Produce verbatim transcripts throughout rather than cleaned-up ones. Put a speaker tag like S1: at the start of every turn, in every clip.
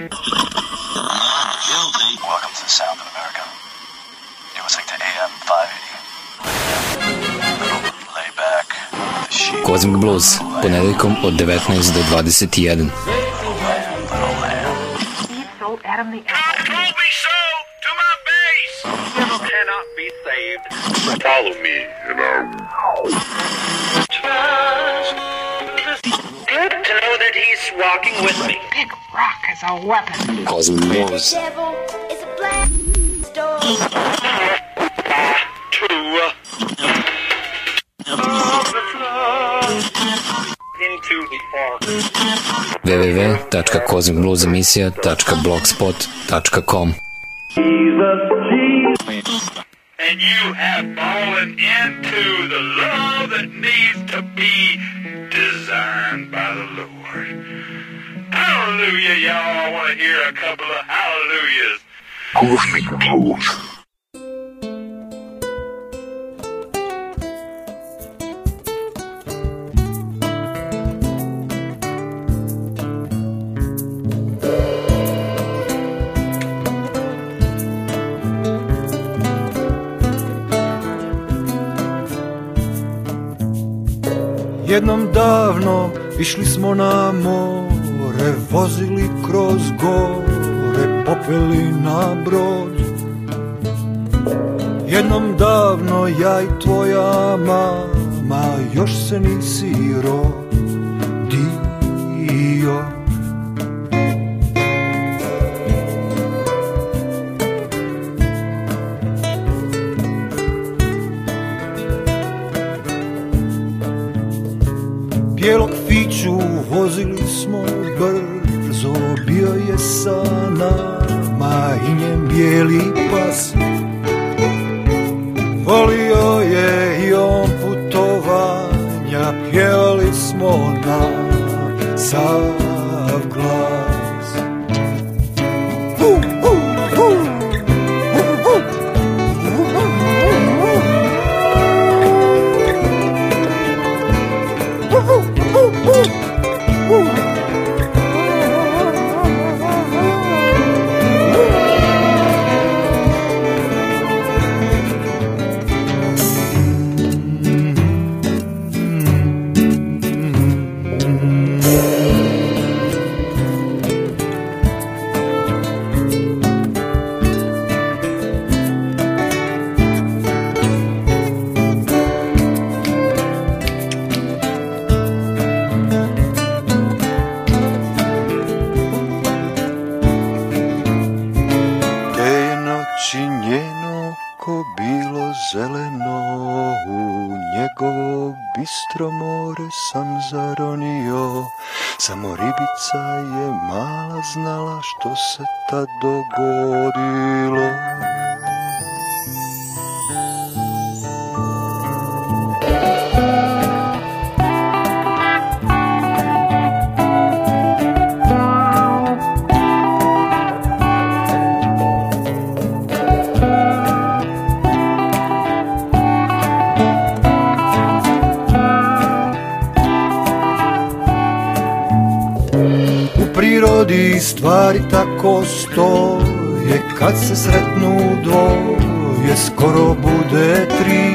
S1: Welcome to the sound of America. You're listening to A M five eighty. Lay back.
S2: Kozmik Blues, ponedeljkom od devetnaest do dvadeset jedan.
S1: Little lamb, little lamb.
S3: Adam the Apple. Told me so to my face. Devil cannot be saved. Follow me, and I'll trust. Good to know that he's walking with me. Big rock as a weapon.
S2: Kozmik Blues.
S4: The devil is a black stone.
S3: True. Into the fog.
S2: w w w tačka kozmik blues emisija tačka blogspot tačka com.
S3: And you have fallen into the love that needs to be designed by the Lord. Hallelujah, y'all. I want to hear a couple of hallelujahs. Kozmik Blues.
S5: Jednom davno išli smo na more, vozili kroz gore, popeli na brod. Jednom davno ja i tvoja mama još se nisi rodio. Bijelog fiću vozili smo brzo, bio je sa nama i njen bijeli pas. Volio je i on putovanja, pjevali smo na sav glas. Uh, uh, uh. Samo ribica je mala znala što se tad dogodilo. Prirodi stvari tako stoje, kad se sretnu dvoje, skoro bude tri.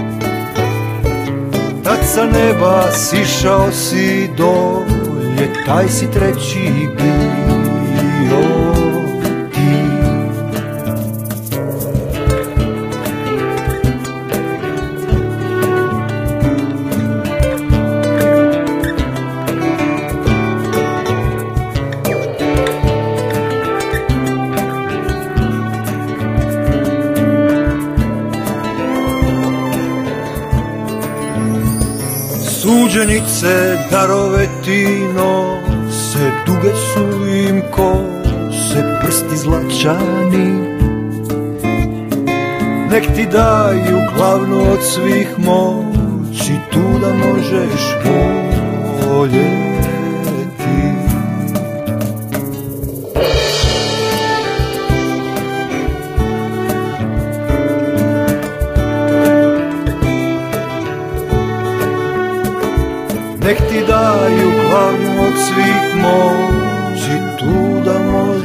S5: Tad sa neba sišao si dolje, taj si treći bio ti. Suđenice darove ti nose, duge su im kose, prsti zlačani. Nek ti daju glavnu od svih moći, tu da možeš voljeti. Nek ti daju glavnu od svih moći, tu da možeš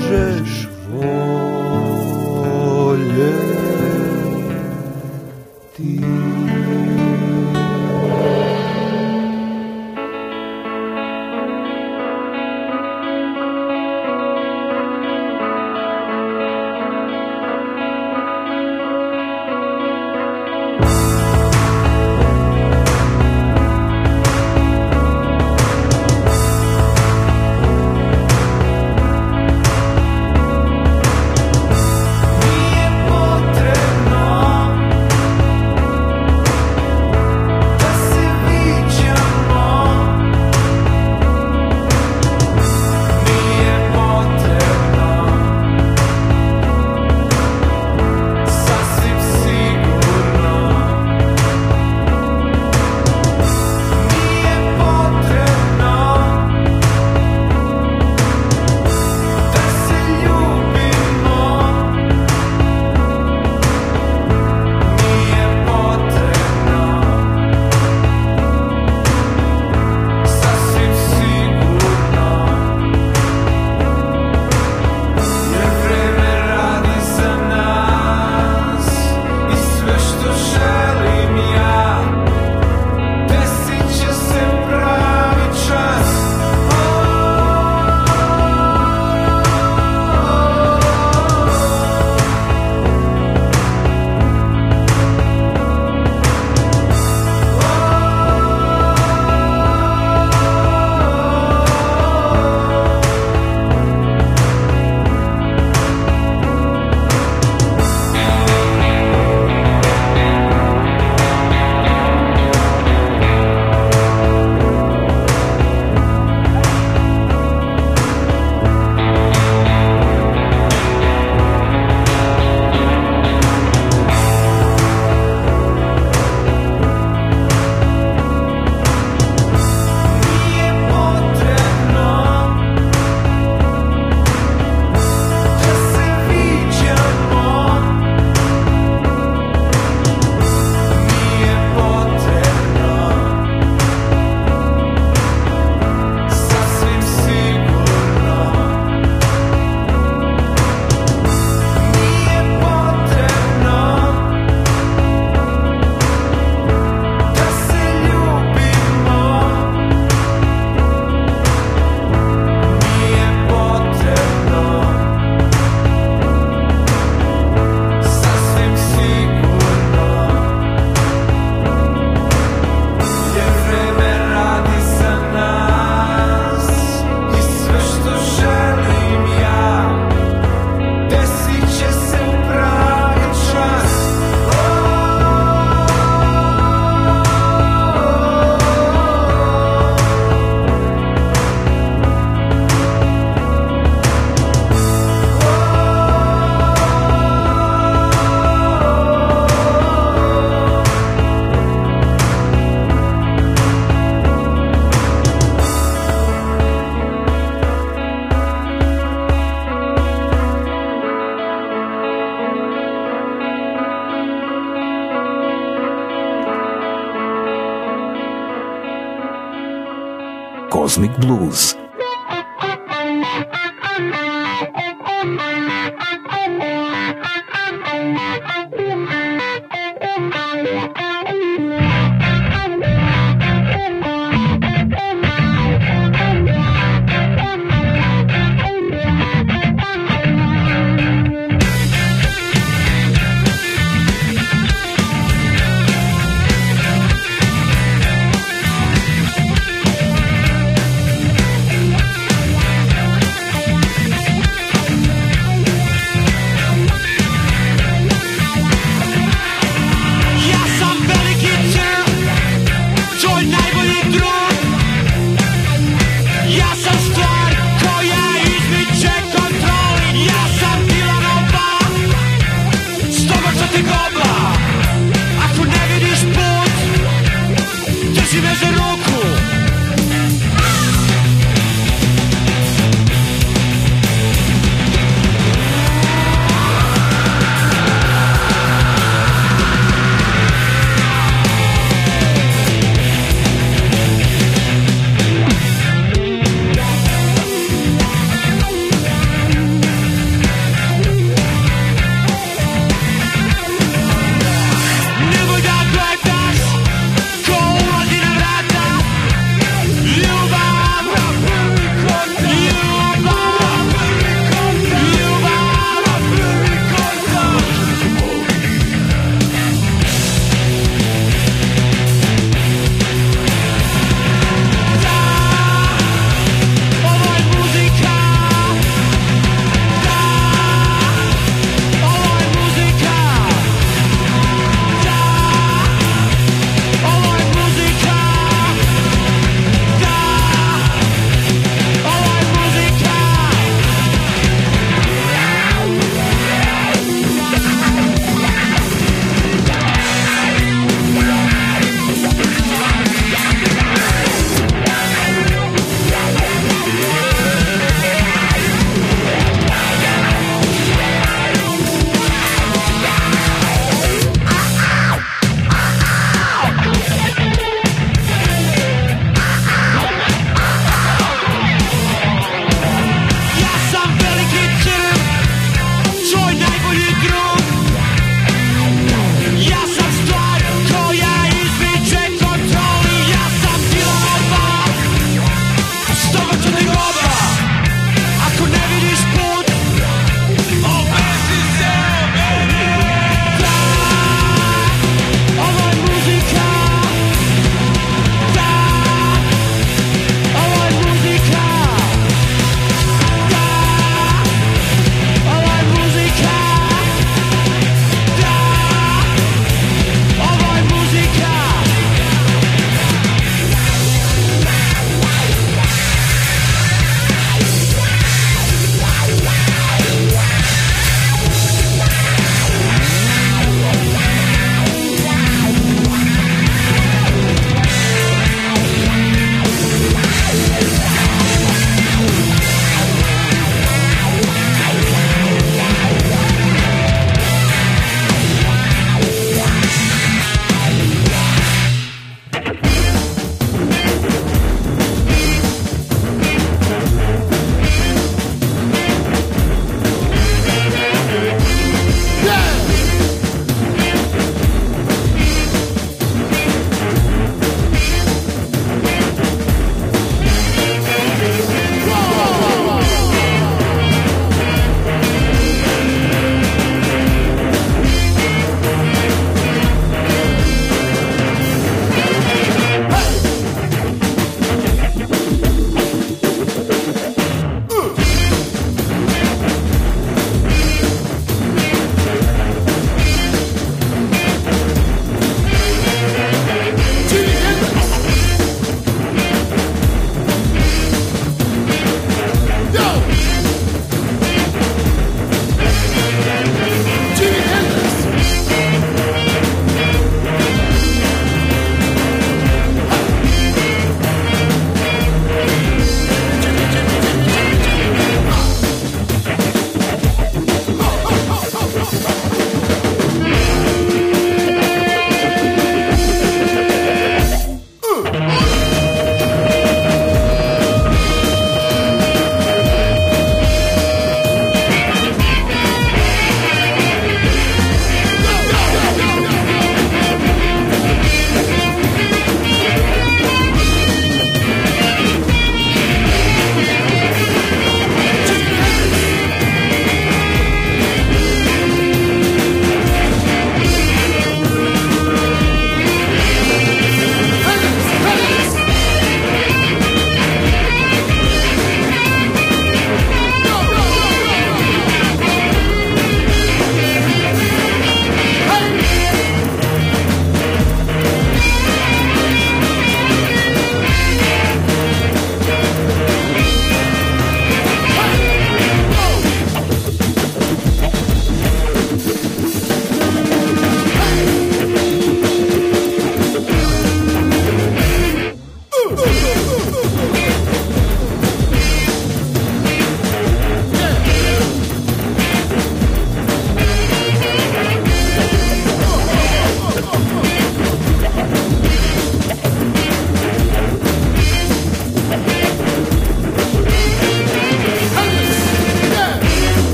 S6: Cosmic Blues.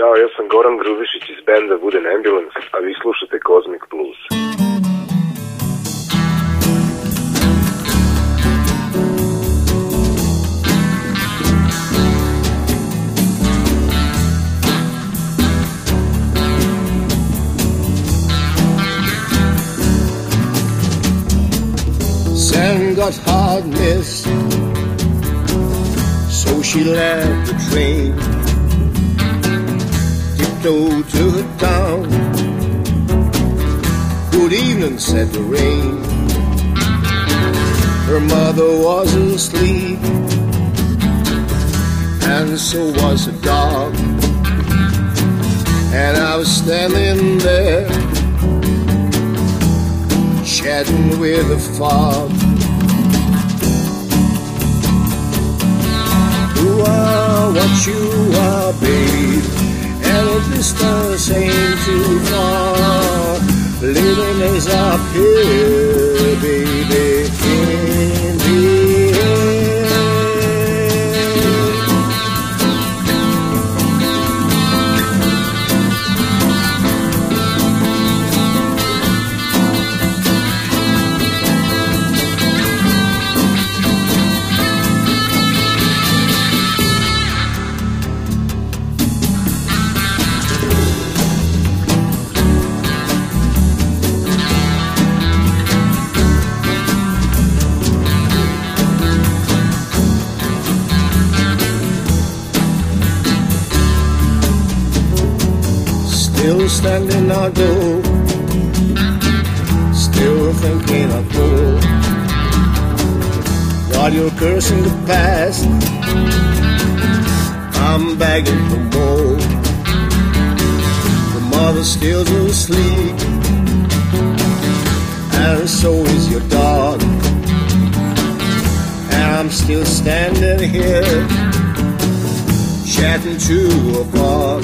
S6: Ćao, ja sam Goran Grubišić iz benda Wooden Ambulance, a vi slušate Cosmic Blues.
S7: Sam got hard miss, so she left the train, tiptoed to her town. Good evening, said the rain. Her mother was asleep, and so was the dog. And I was standing there, chatting with the fog. Who are what you are, babe, and the distance ain't too far. Living is up here, baby, in the air. Still standing I go, still thinking I go. While you're cursing the past, I'm begging for more. The mother still's asleep, and so is your dog. And I'm still standing here, chatting to a fog.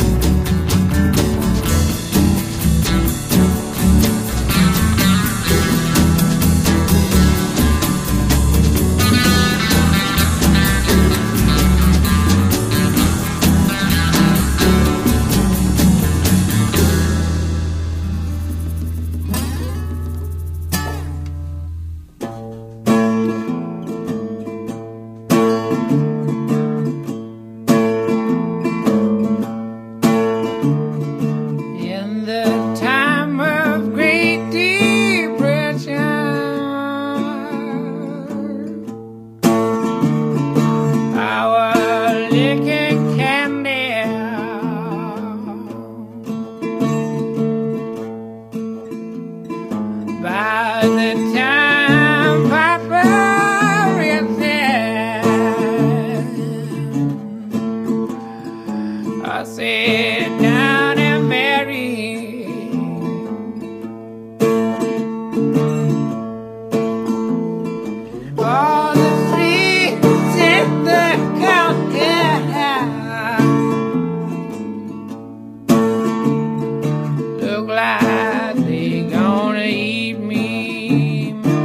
S8: Look like they gonna eat me.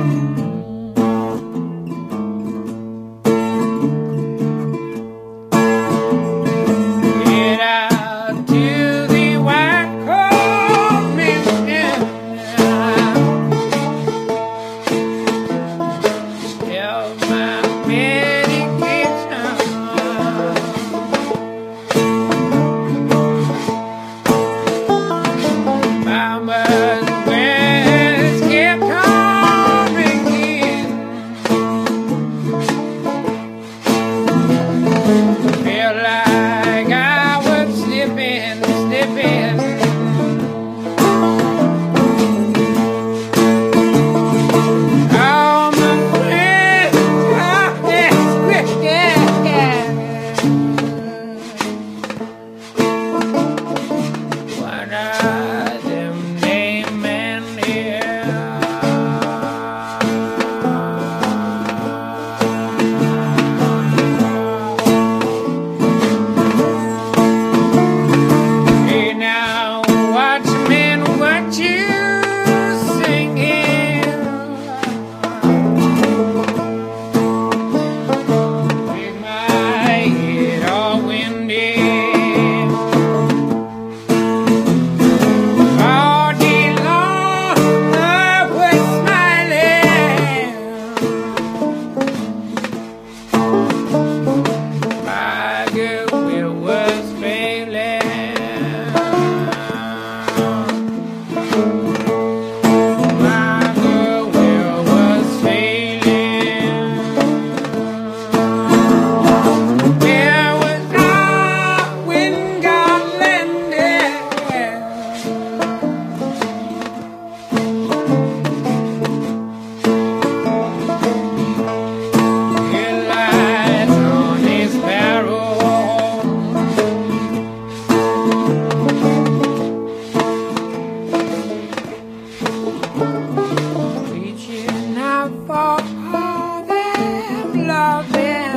S8: for all that loving.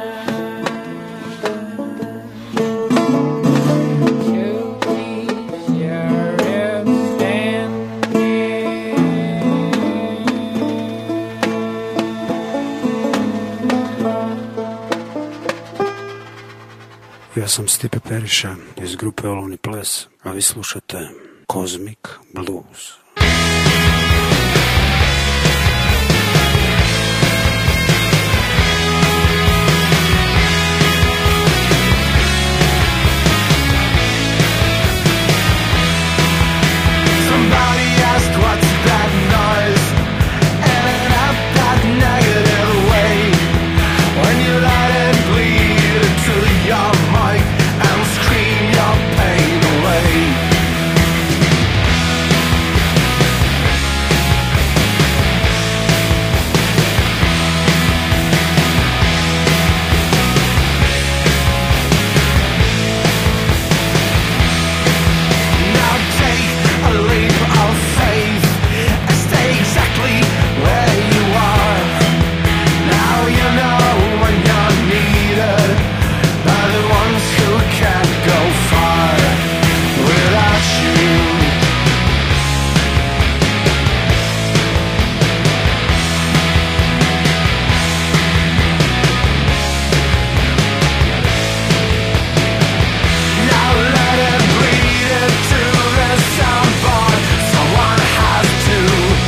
S9: Ja sam Stipe Periša iz grupe Olovni ples, a vi slušate Cosmic Blues.
S5: Somebody asked what's that noise, and up that negative way when you let it bleed into your mic and scream your pain away. Now take a leap of faith and stay exactly where you are. Now you know when you're needed by the ones who can't go far without you. Now let it bleed into the soundboard. Someone has to,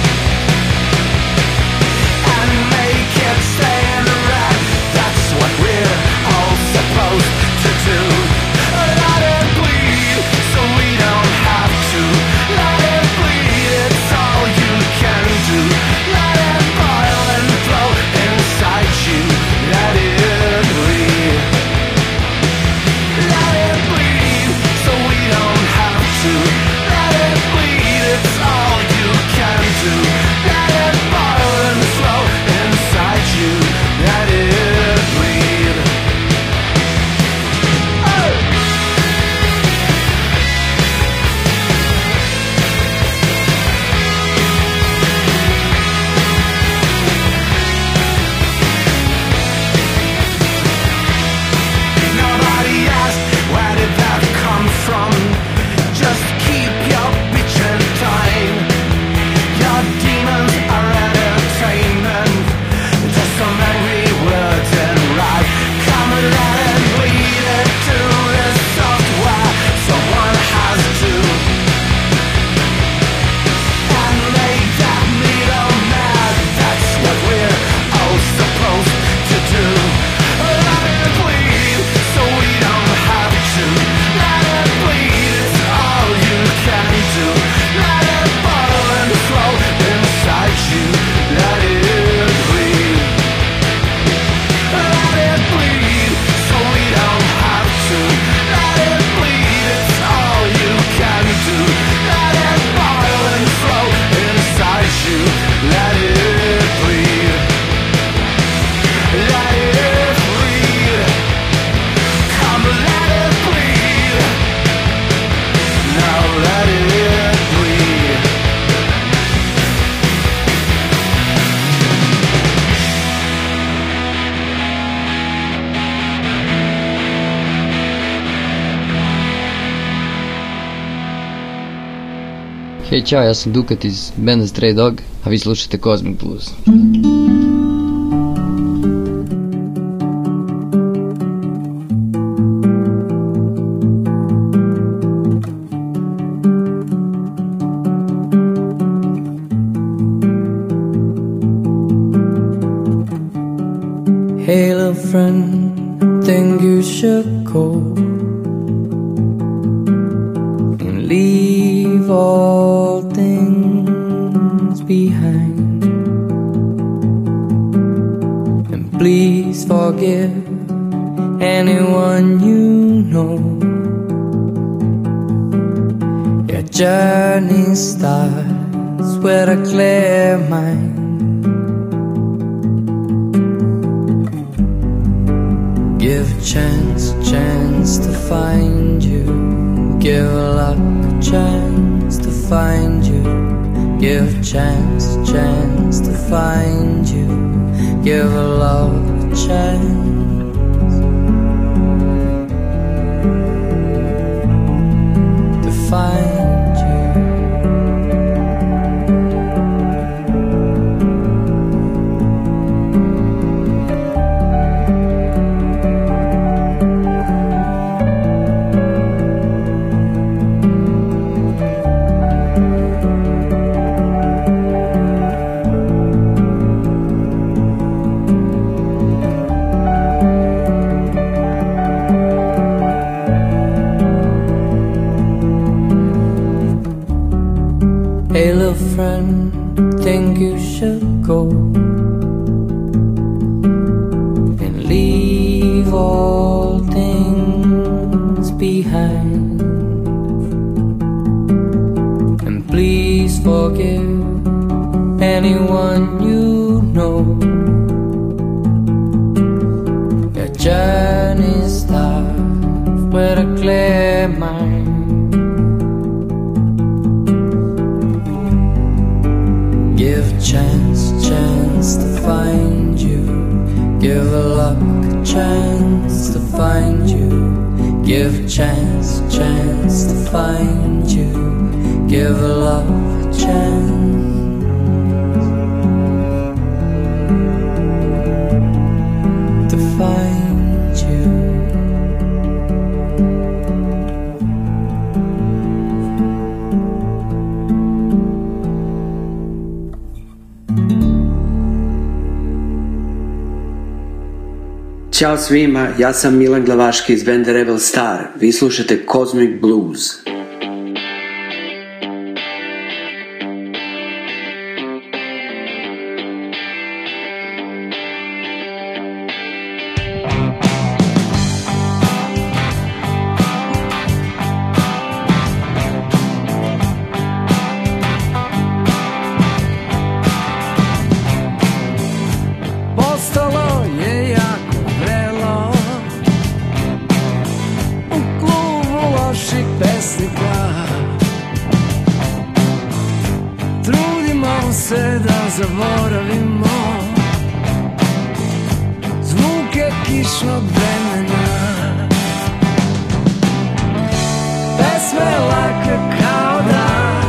S5: and make it stay in the rap. That's what we're all supposed to do. Let it bleed so we don't have to. Let it bleed, it's all you can do. Let it boil and flow inside you. Let it bleed. Let it bleed so we don't have to. Let it bleed, it's all you can do. Let it boil and flow inside you. Let it bleed. Oh! Nobody asked where did that come from. Just keep your bitchin' time. Your demons are entertainment. Just some angry words and rap. Come and let it bleed into this software. Someone has to, and make that needle mad. That's what we're all supposed to do. Let it bleed so we don't have to. Let it bleed, it's all you can do. Let it boil and flow inside you. Let it bleed. Let it bleed so we don't have to. Let it bleed, it's all you can do. Let it boil and flow inside you. Let it bleed. Let it bleed. Come let it bleed. Now let it bleed.
S10: Hej, čao, ja sam Dukat iz benda Stray Dog, a vi slušate Cosmic Blues.
S8: Hey, little friend, think you should go and leave all things behind, and please forgive anyone you know. Your journey starts with a clear mind. Give a chance, a chance to find you. Give luck a chance to find you. Give a chance, a chance to find you. find you. Give a love a chance to find you. Hey little friend, think you should go and leave all things behind, and please forgive anyone you know. Your journey starts with a clear mind. Give a chance, chance to find you. Give a luck a chance to find you. Give a chance, chance to find you. Give a love a chance to find you.
S11: Ćao svima, ja sam Milan Glavaški iz benda Rebel Star. Vi slušate Cosmic Blues.
S5: Postalo je jako vrelo u klubu loših pesnika. Trudimo se da zaboravimo zvuke kišnog vremena. Pesme lake kao dah,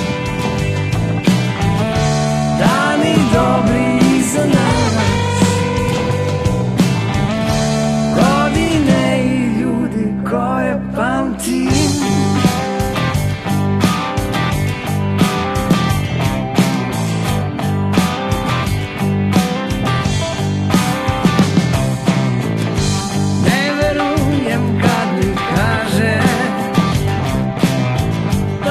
S5: dani dobri iza nas. Godine i ljudi koje pamtim. Ne verujem kad mi kaže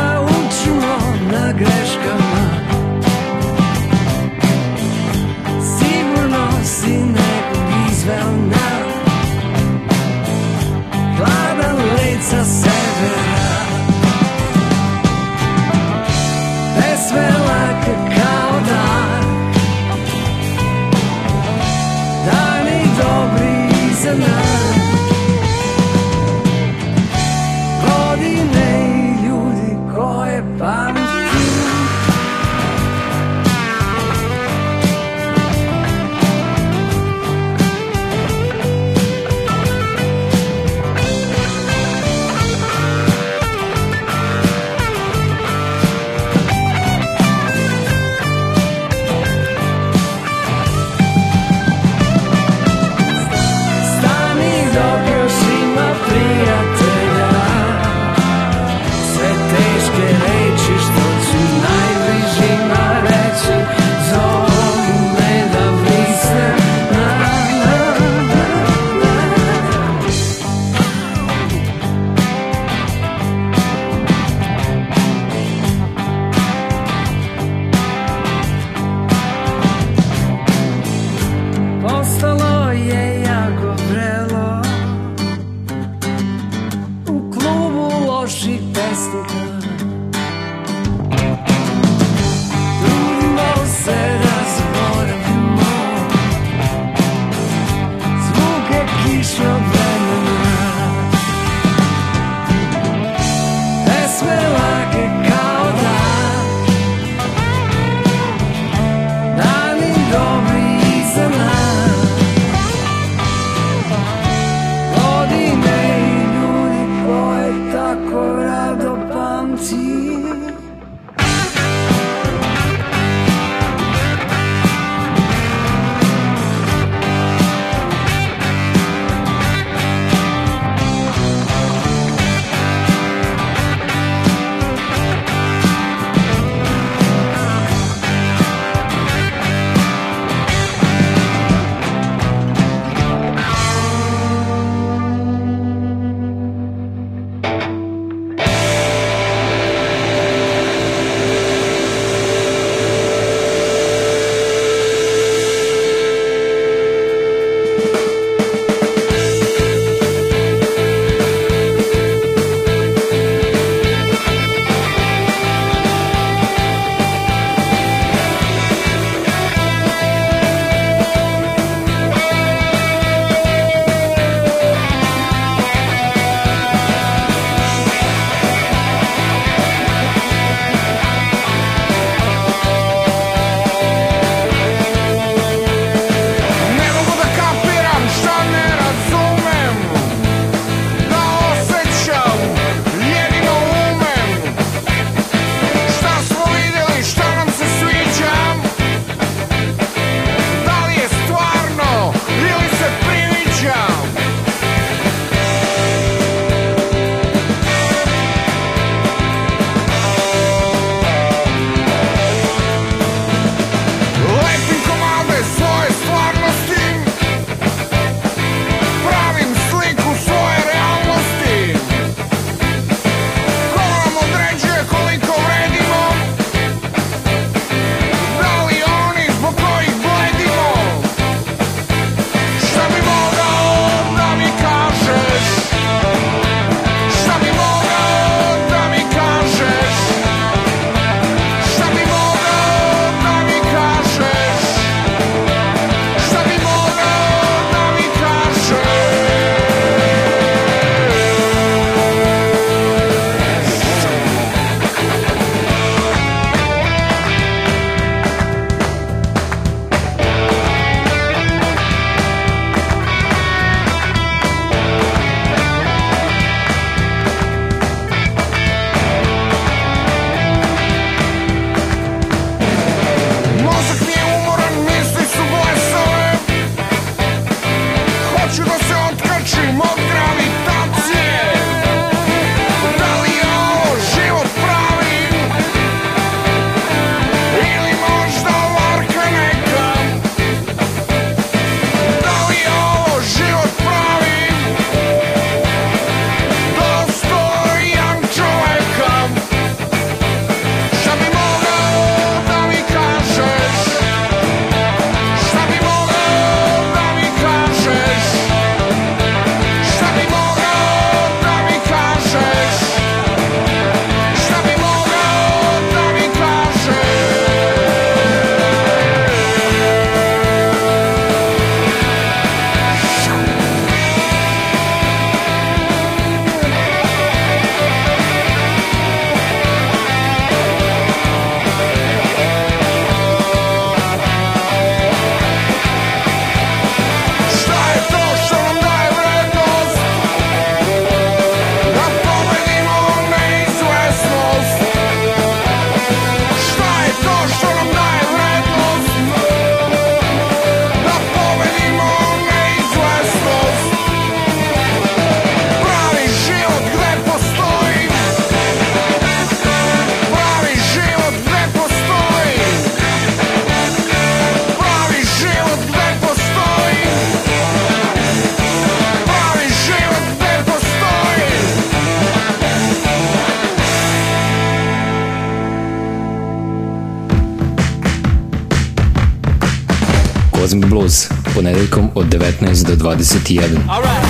S2: Kozmik Blues, ponedeljkom od devetnaest do dvadeset jedan.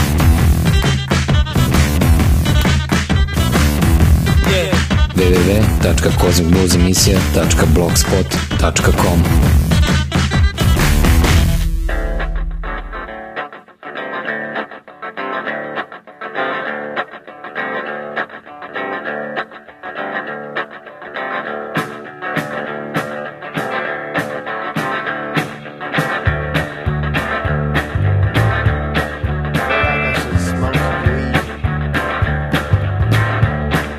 S2: w w w tačka kozmik blues emisija tačka blogspot tačka com.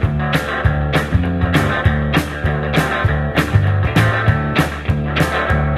S12: Thank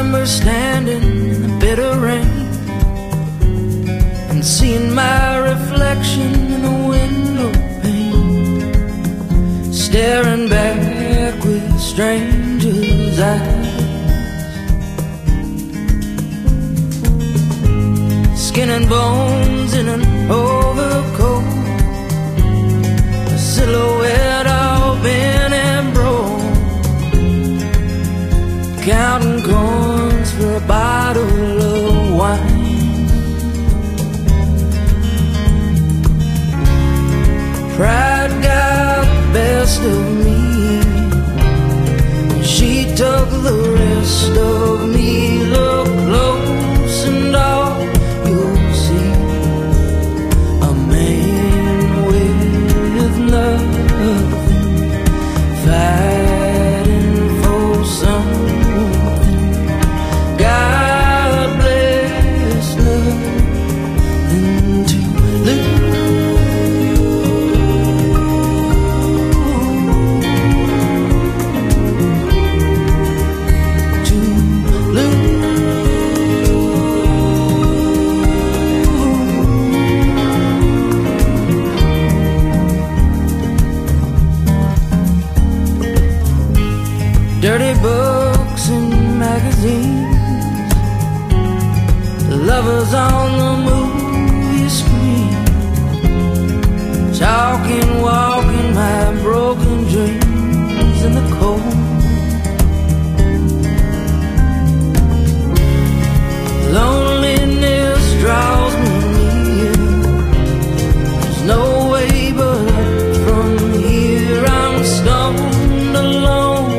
S12: remember standing in the bitter rain and seeing my reflection in the window pane, staring back with strangers' eyes, skin and bones in an overcoat, a silhouette all bent and broke, counting coins for a bottle of wine. Pride got the best of me, she took the rest of me. Look close and all you'll see, a man with nothing, fighting for something. God bless nothing to lose. Dirty books and magazines, lovers on the movie screen, talking, walking my broken dreams in the cold. Loneliness draws me near, there's no way but from here. I'm stoned alone,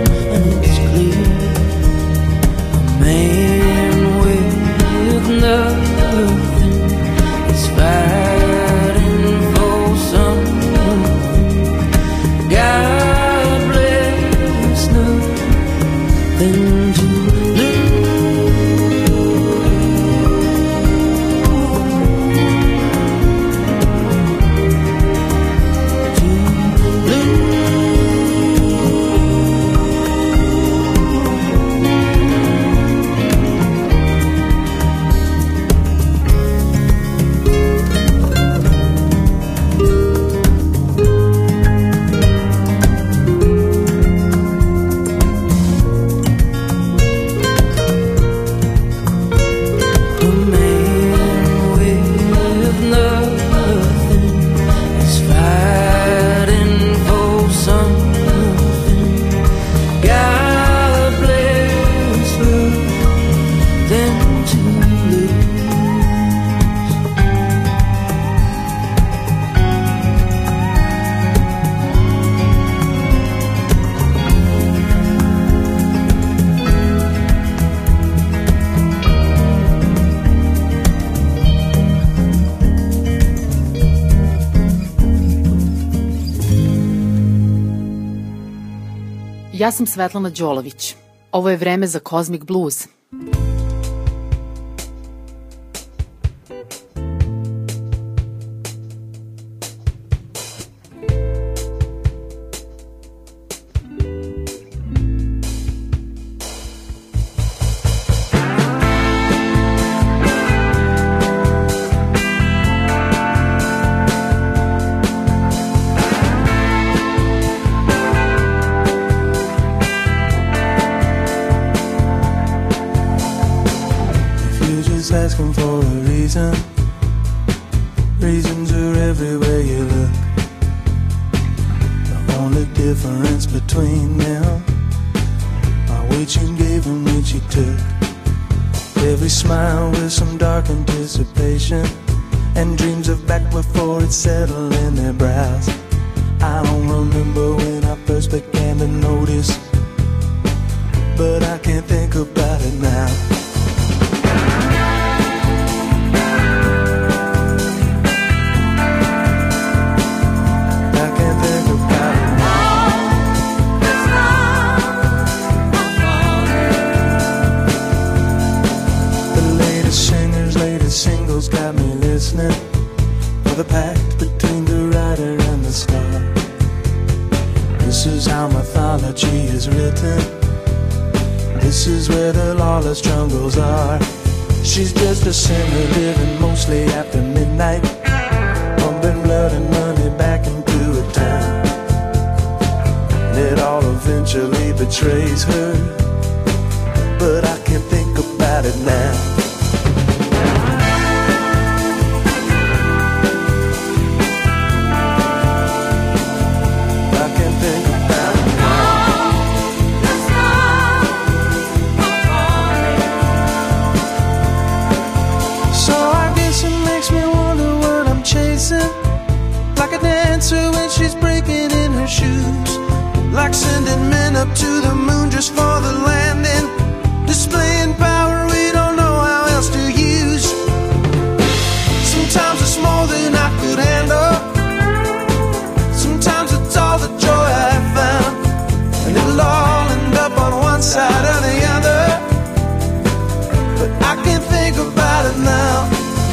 S12: nothing is fighting for something. God bless nothing to lose.
S13: Ja sam Svetlana Đolović. Ovo je vreme za Cosmic Blues.
S5: Asking for a reason. Reasons are everywhere you look. The only difference between them are which you gave and which you took. Every smile with some dark anticipation, and dreams of back before it settled in their brows. I don't remember when I first began to notice, but I can't think about it now. Got me listening for the pact between the writer and the star. This is how mythology is written. This is where the
S12: lawless jungles are. She's just a sinner living mostly after midnight, pumping blood and money back into a town. And it all eventually betrays her, but I can't think about it now. When she's breaking in her shoes, like sending men up to the moon just for the landing, displaying power we don't know how else to use. Sometimes it's more than I could handle, sometimes it's all the joy I found, and it'll all end up on one side or the other, but I can't think about it now.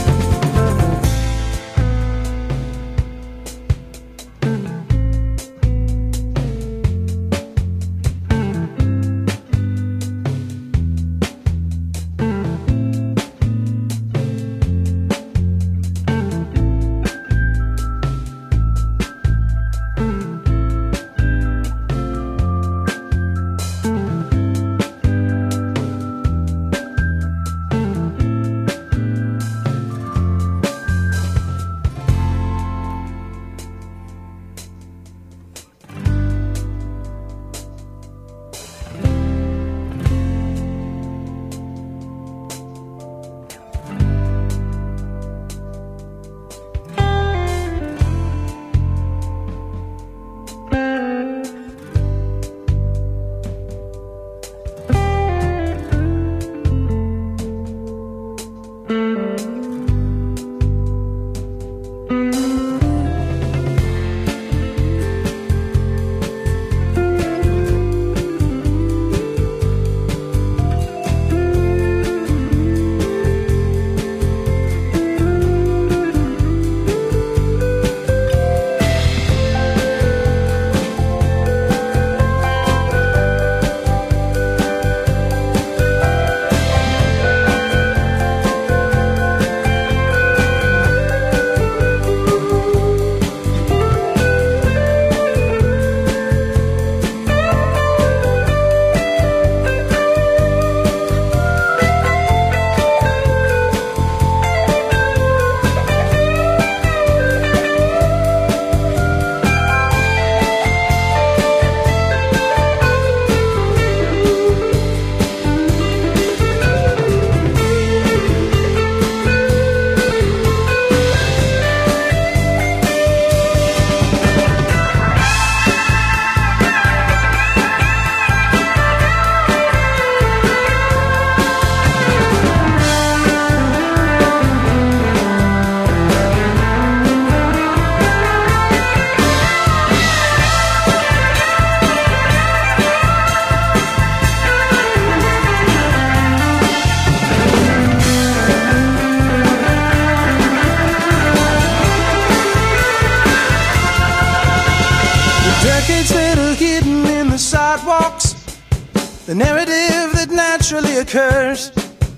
S12: The narrative that naturally occurs,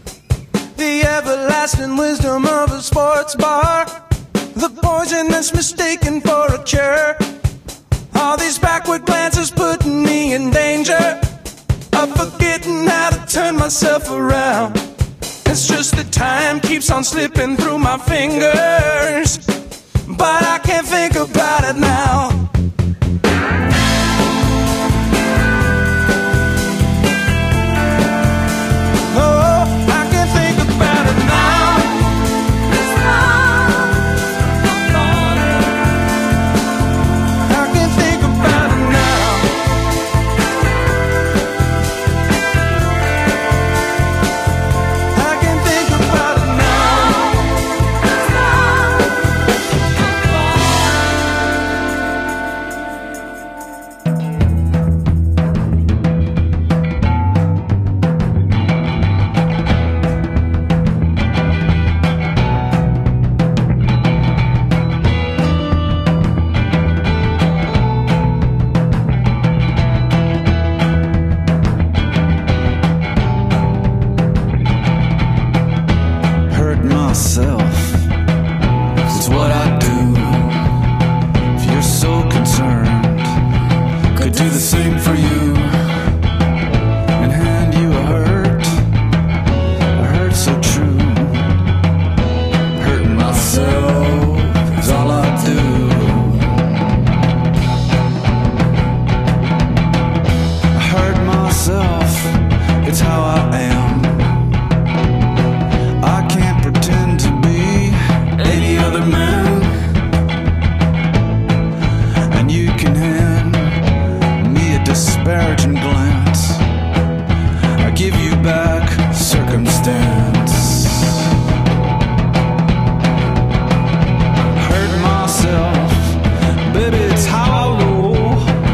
S12: the everlasting wisdom of a sports bar, the poison that's mistaken for a cure. All these backward glances putting me in danger of forgetting how to turn myself around. It's just that time keeps on slipping through my fingers, but I can't think about it now.
S5: myself. It's what I do. If you're so concerned, could do the same for you and hand you a hurt, a hurt so true. Hurting myself is all I do. I hurt myself, it's how I am. I can't pretend to be any other man. And you can hand me a disparaging glance. I give you back circumstance. Hurt myself, baby, it's how I roll.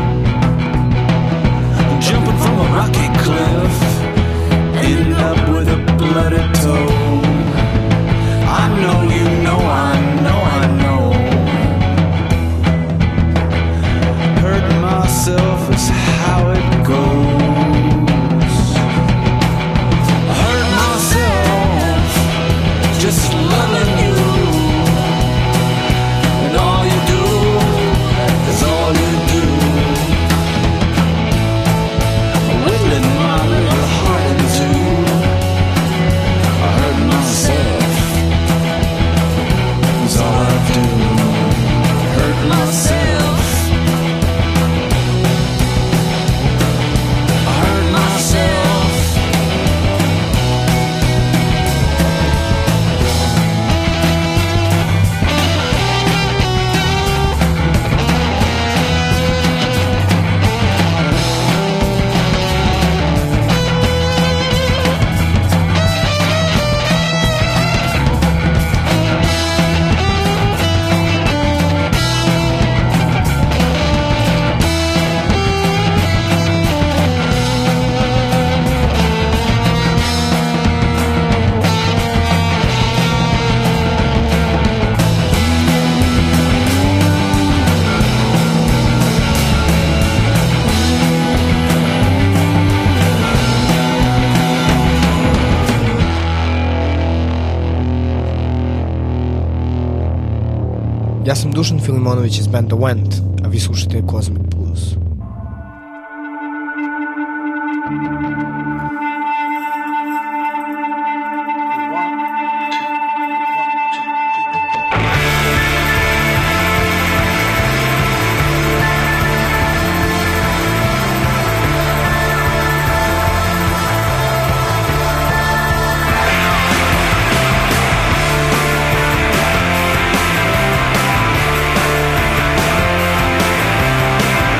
S5: Jumping from a rocky cliff, end up with a bloody toe. I know you know, I know, I know. Hurt myself is how it goes. I hurt myself just loving you, and all you do is all you do. Whittling my little heart in two. I hurt myself is all I do. Hurt myself. I hurt myself.
S14: Ja sam Dušan Filimonović iz benda Went, a vi slušate Cosmic Blues.
S5: I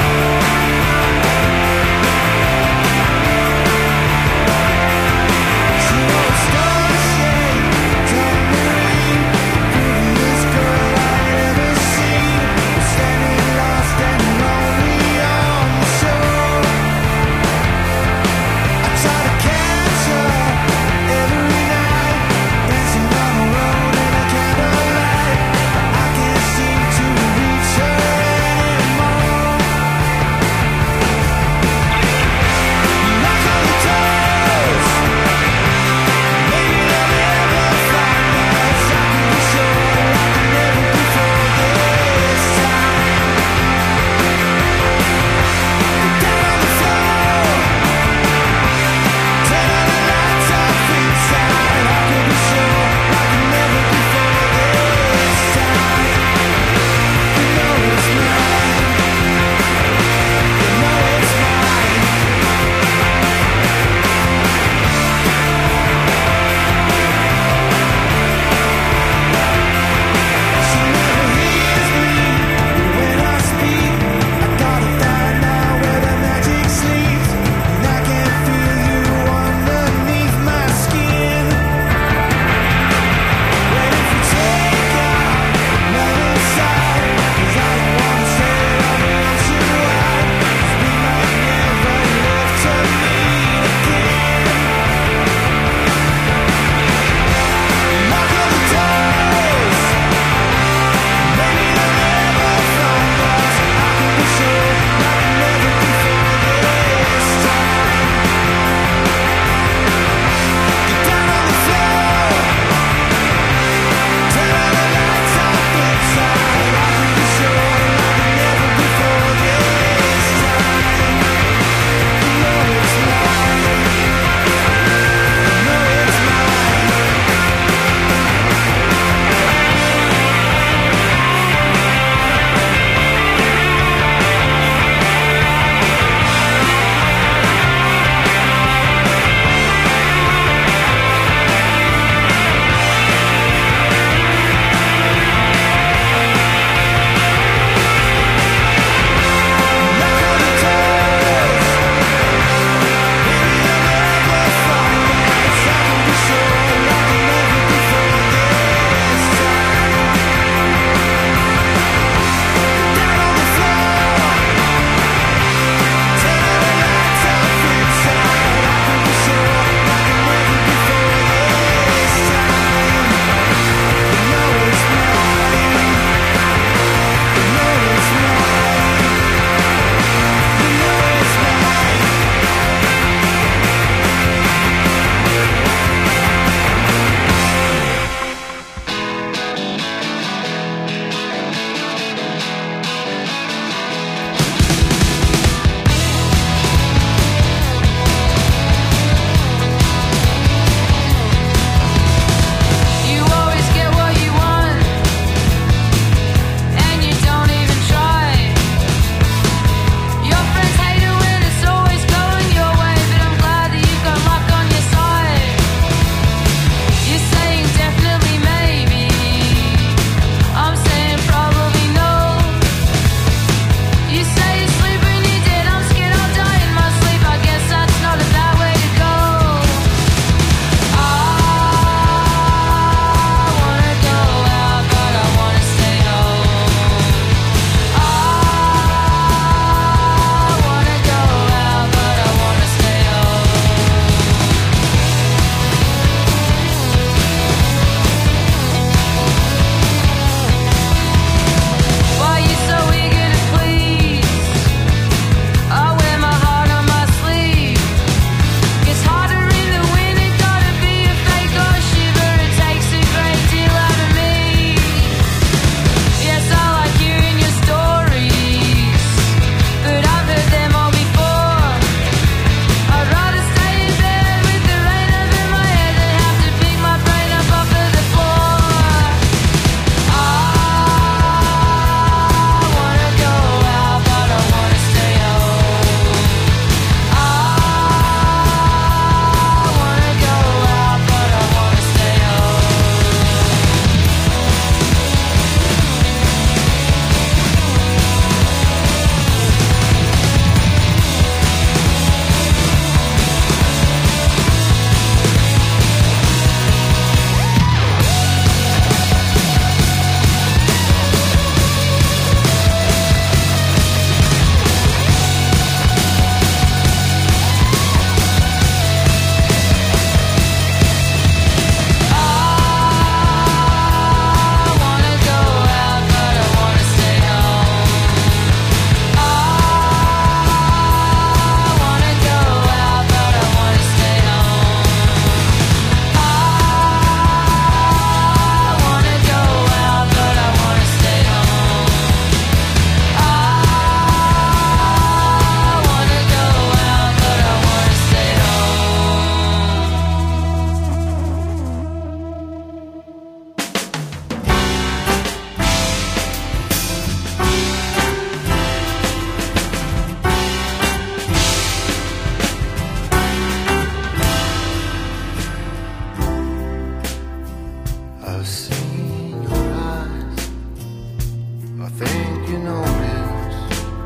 S15: never seen your eyes. I think you notice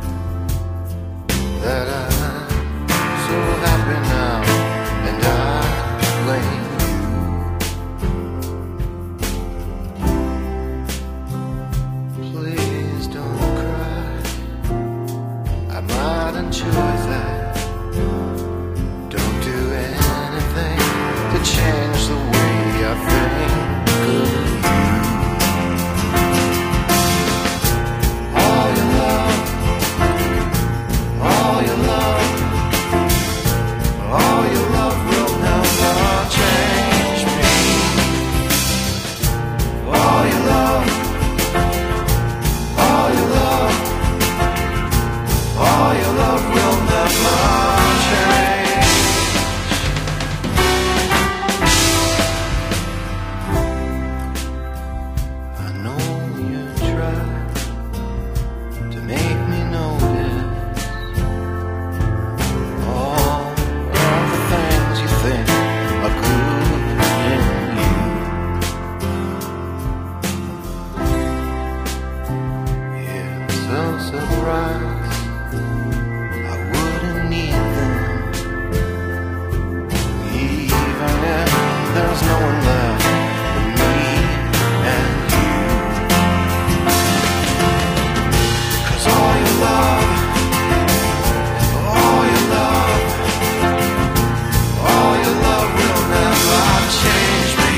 S15: that I'm so happy now, and I blame you. Please don't cry. I might enjoy that. Don't do anything to change the way I think of you. All your love, all your love, all your love will never change me. All your love, all your love, all your love will never change. I know you try to make me notice all of the things you think are good in you. You're so surprised I wouldn't need them, even if there's no one left but me and you. 'Cause all your love, all your love, all your love will never change me.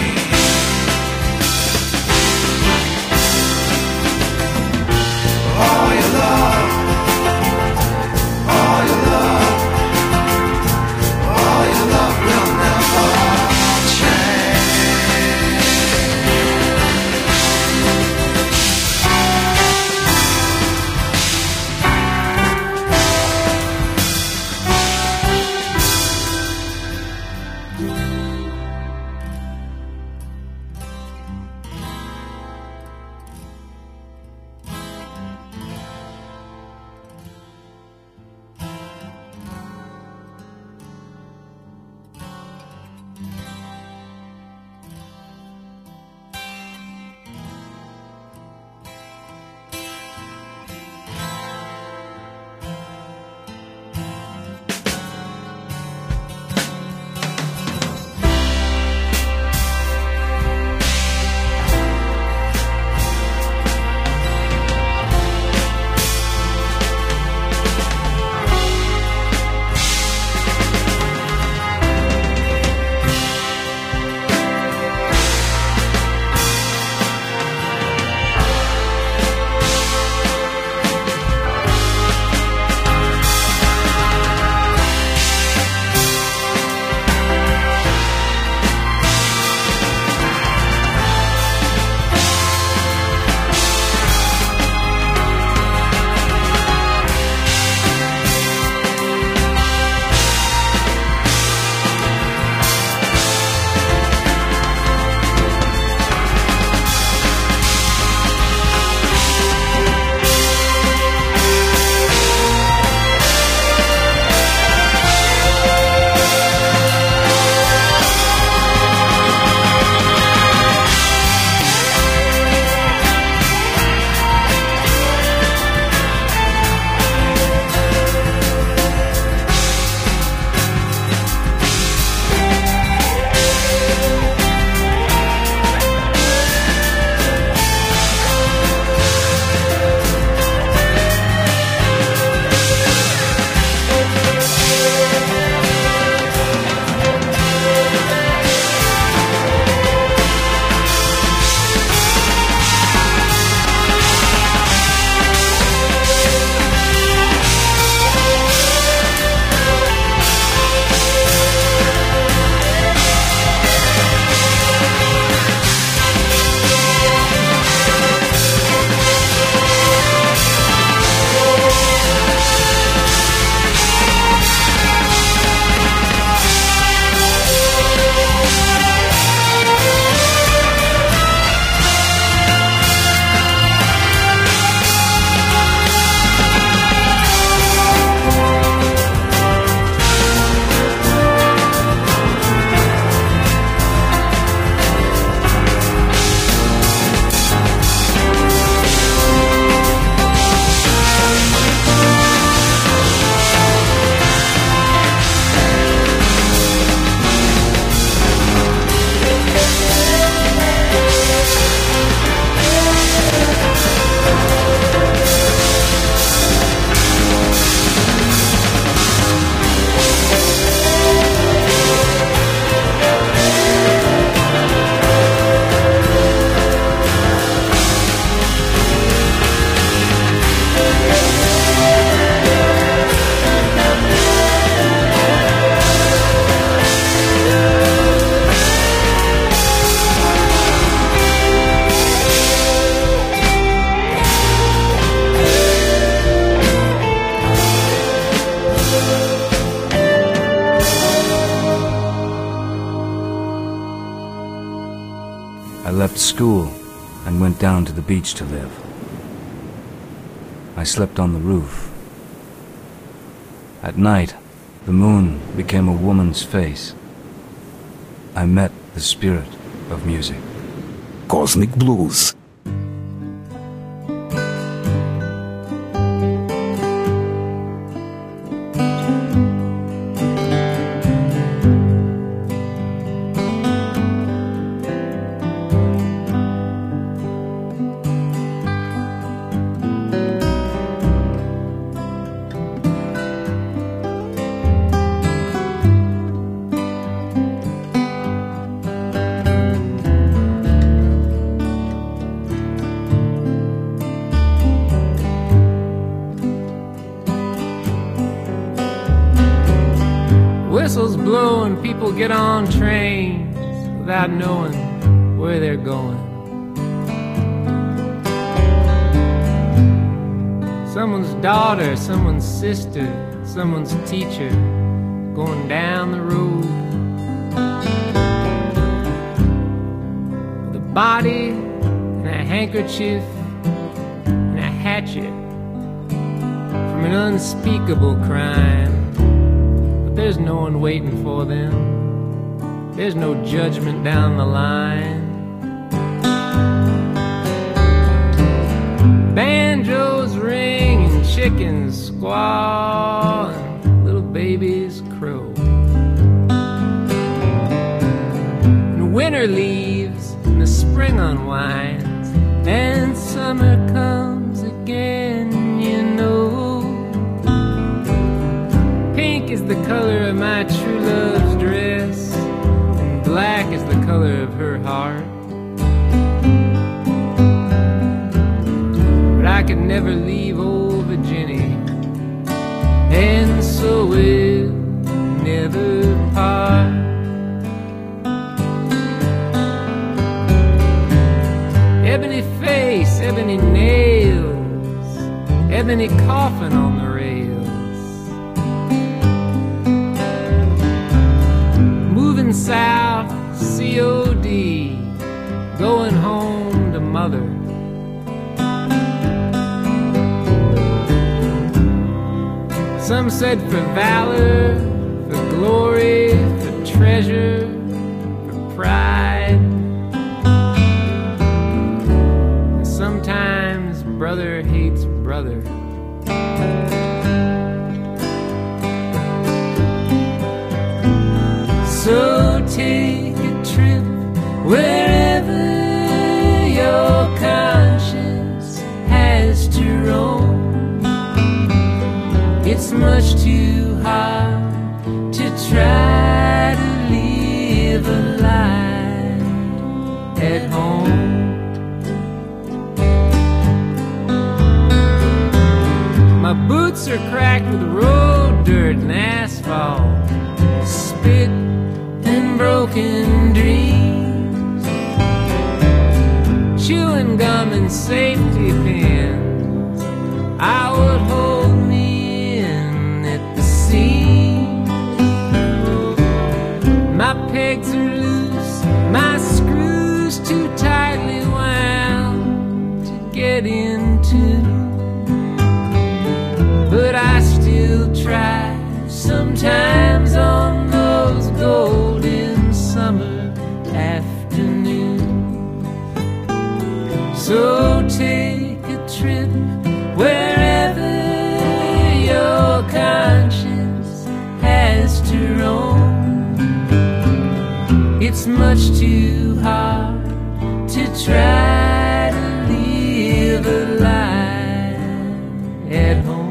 S15: All your love, all your love, all your love will never change.
S16: I left school and went down to the beach to live. I slept on the roof. At night, the moon became a woman's face. I met the spirit of music.
S17: Cosmic Blues.
S18: Whistles blow and people get on trains without knowing where they're going. Someone's daughter, someone's sister, someone's teacher going down the road. With a body and a handkerchief and a hatchet from an unspeakable crime. There's no one waiting for them. There's no judgment down the line. Banjos ring and chickens squall and little babies crow. And winter leaves and the spring unwinds and summer comes again, you know. Pink is the color of my true love's dress, and black is the color of her heart. But I could never leave old Virginia, and so we'll never part. Ebony face, ebony nails, ebony coffin on the rails. Moving south, C O D, going home to mother. Some said for valor, for glory, for treasure, for pride. And sometimes brother hates brother. So take a trip wherever your conscience has to roam. It's much too hard to try to live a life at home. My boots are cracked with road dirt and asphalt, spit and broken dreams, chewing gum and safety pins. I would hold me in at the seams. My pegs are loose, my screws too tightly wound to get into, but I still try sometimes on those golden summer afternoons. So take a trip wherever your conscience has to roam. It's much too hard to try to live a life at home.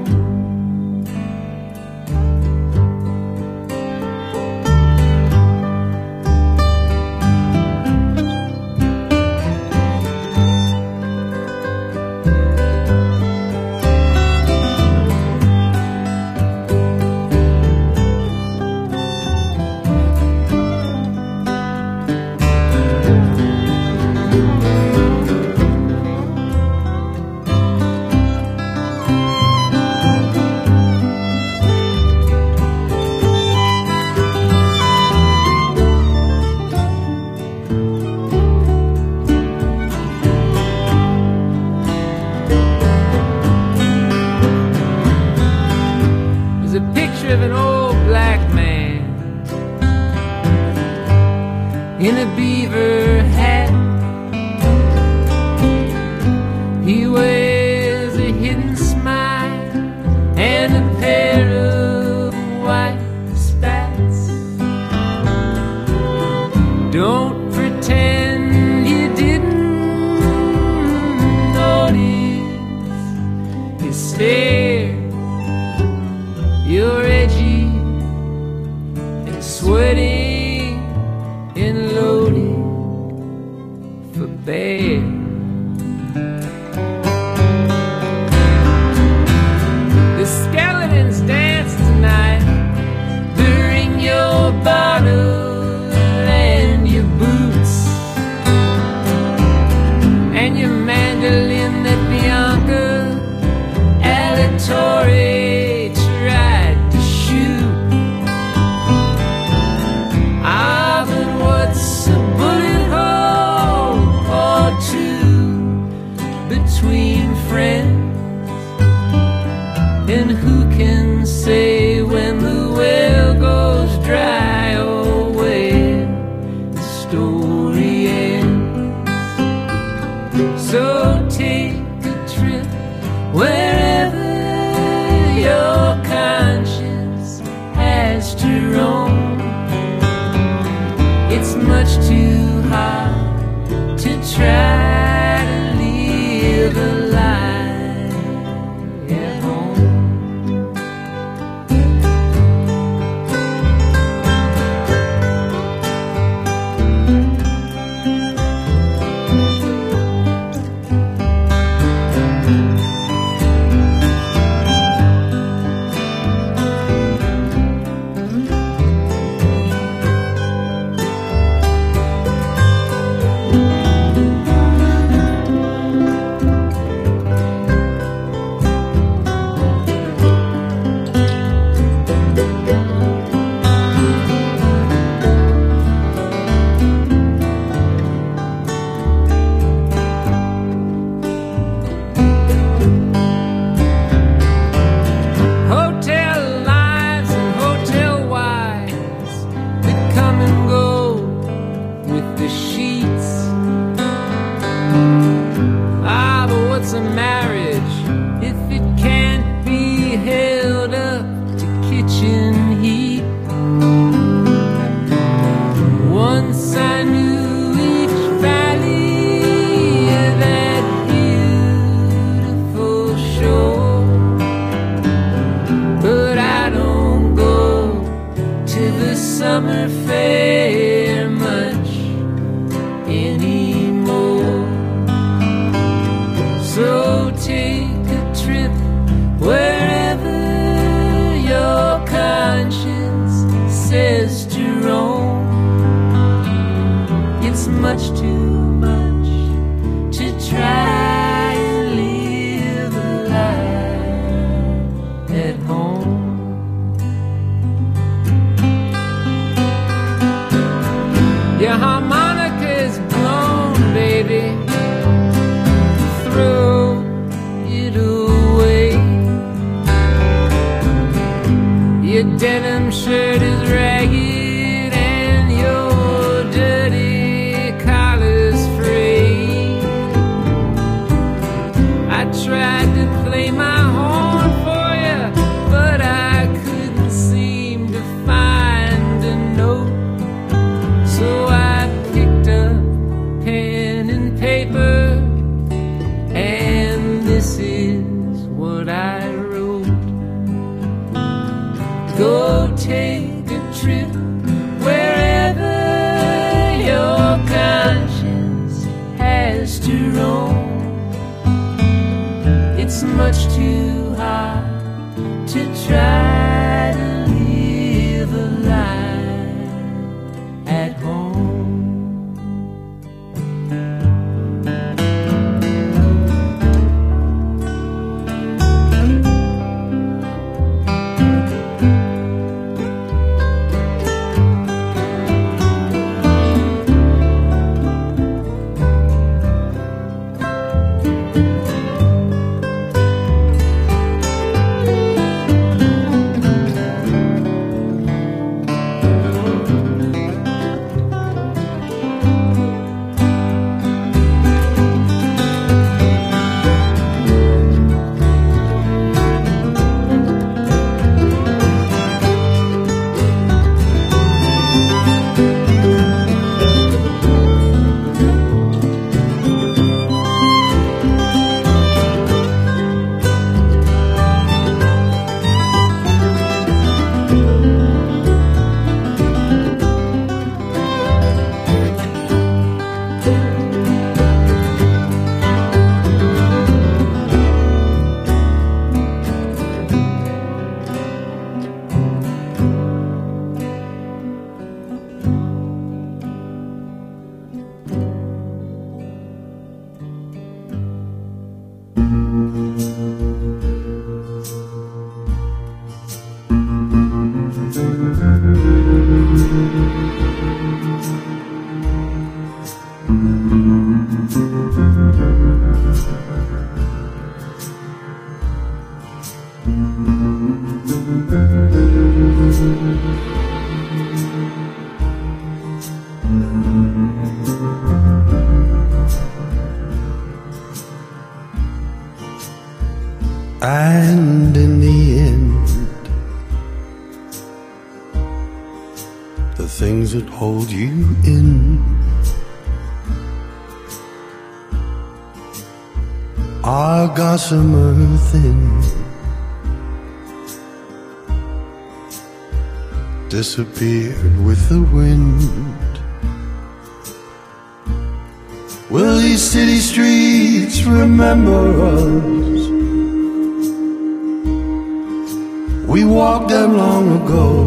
S18: beaver hat. He wears a hidden smile and a pair of white spats. Don't pretend you didn't notice his stare. You're edgy and sweaty and loaded for bear. The skeletons dance tonight. Bring your bottle and your boots and your mandolin that Bianca Alatorre tried to shoot. Ah, but what's a bullet hole or two between friends? And who can say when the well goes dry or where the story ends? So take a trip wherever your conscience has to roam. It's much too hard to try to live a life at home. Hotel lives and hotel wines that come and go with the sheets. Ah, but what's a marriage if it can't be held up to kitchen heat? Once I knew each valley of that beautiful shore, but I don't go to the summer fair much anymore. So take a trip wherever your conscience says to roam. It's much too much to try and live a life at home. Your harmonica is blown, baby. Throw it away. Your denim shirt is ragged and your dirty collar's frayed.
S5: And in the end, the things that hold you in are gossamer thin, disappeared with the wind. Will these city streets remember us? We walked them long ago,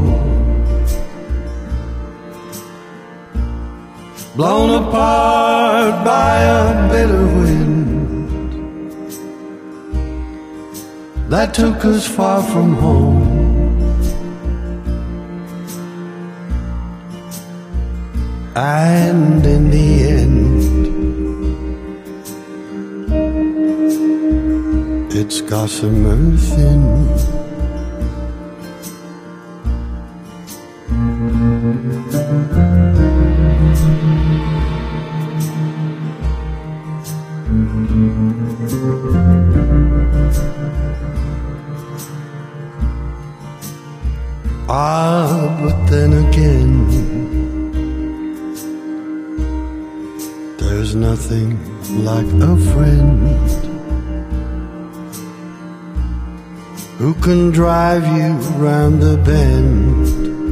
S5: blown apart by a bitter wind that took us far from home. And in the end, it's gossamer thin. Ah, but then again, there's nothing like a friend who can drive you round the bend.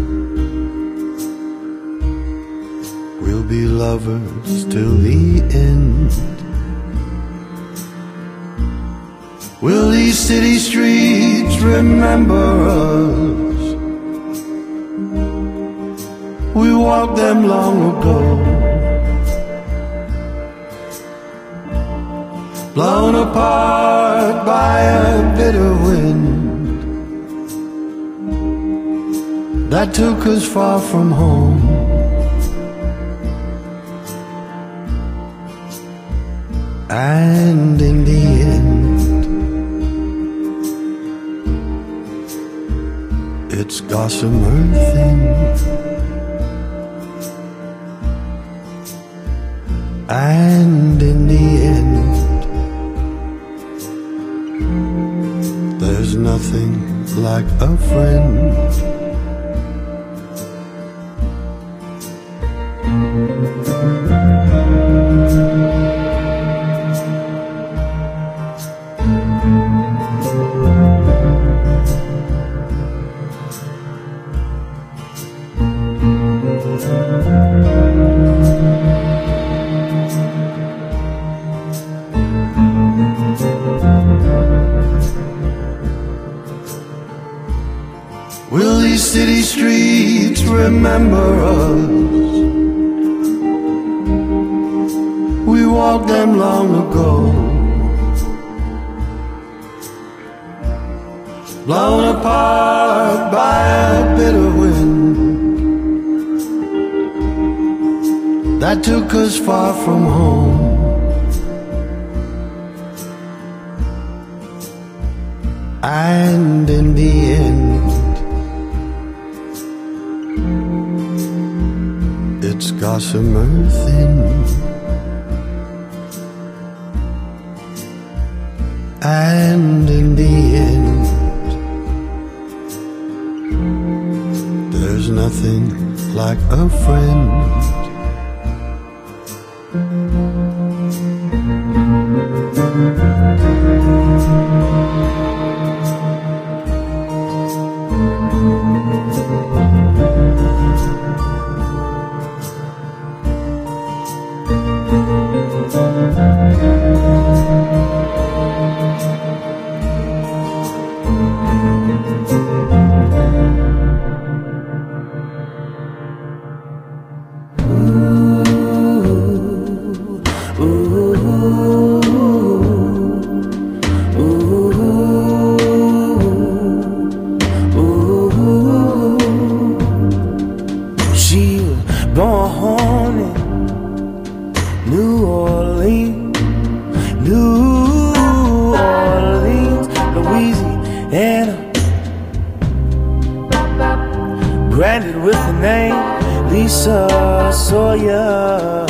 S5: We'll be lovers till the end. Will these city streets remember us? We walked them long ago, blown apart by a bitter wind that took us far from home. And in the end, it's gossamer thin. And in the end, there's nothing like a friend. Will these city streets remember us? We walked them long ago, blown apart by a bitter wind that took us far from home. And in the end, it's gossamer thin. And in the end, there's nothing like a friend. New Orleans, New Orleans, Louisiana. Branded with the name Lisa Sawyer.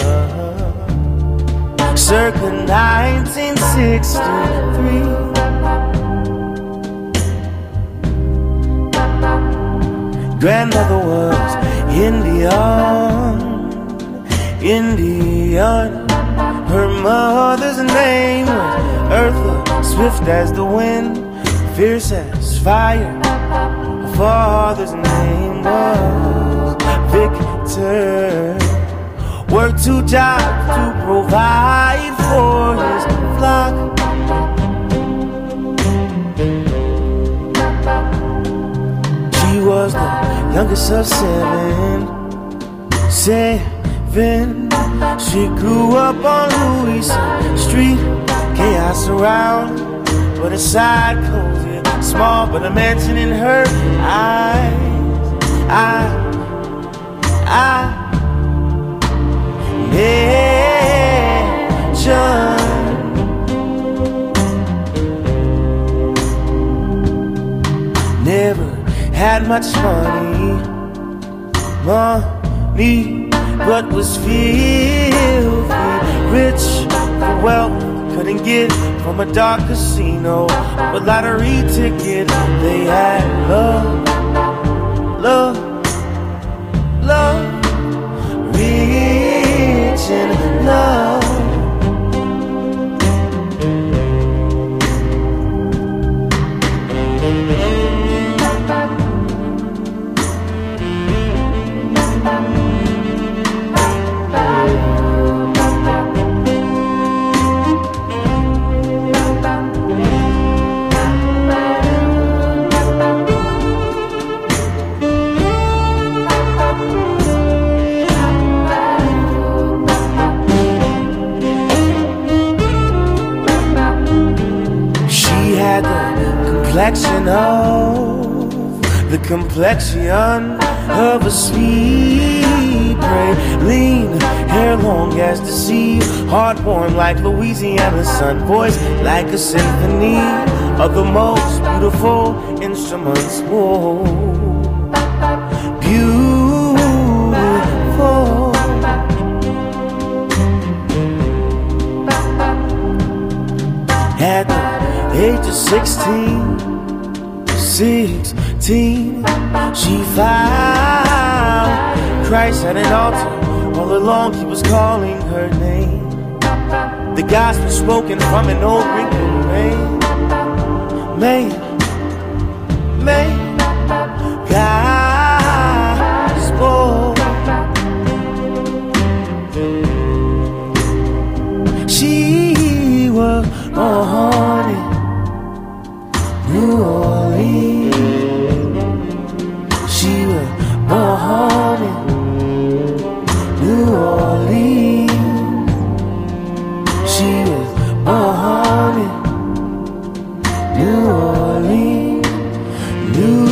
S5: Circa nineteen sixty-three. Grandmother was Indian, Indian. Her mother's name was Eartha, swift as the wind, fierce as fire. Her father's name was Victor. Worked two jobs to provide for his flock. She was the youngest of seven, seven. She grew up on Louisa Street, chaos around, but inside cozy, small, but a mansion in her eyes. I, I, mansion. Never had much money, money, but was filthy rich for wealth. Couldn't get from a dark casino, but lottery ticket. They had love, love, love, rich in love. Complexion of the complexion of a sweet prey, lean hair long as the sea, heart warm like Louisiana sun, voice like a symphony of the most beautiful instruments. Whoa, beautiful. At the age of sixteen, sixteen, she found Christ at an altar. All along he was calling her name. The gospel spoken from an old wrinkled rain. Man, man, gospel. She was born in New Orleans. She was born in New Orleans. She was born in New Orleans. New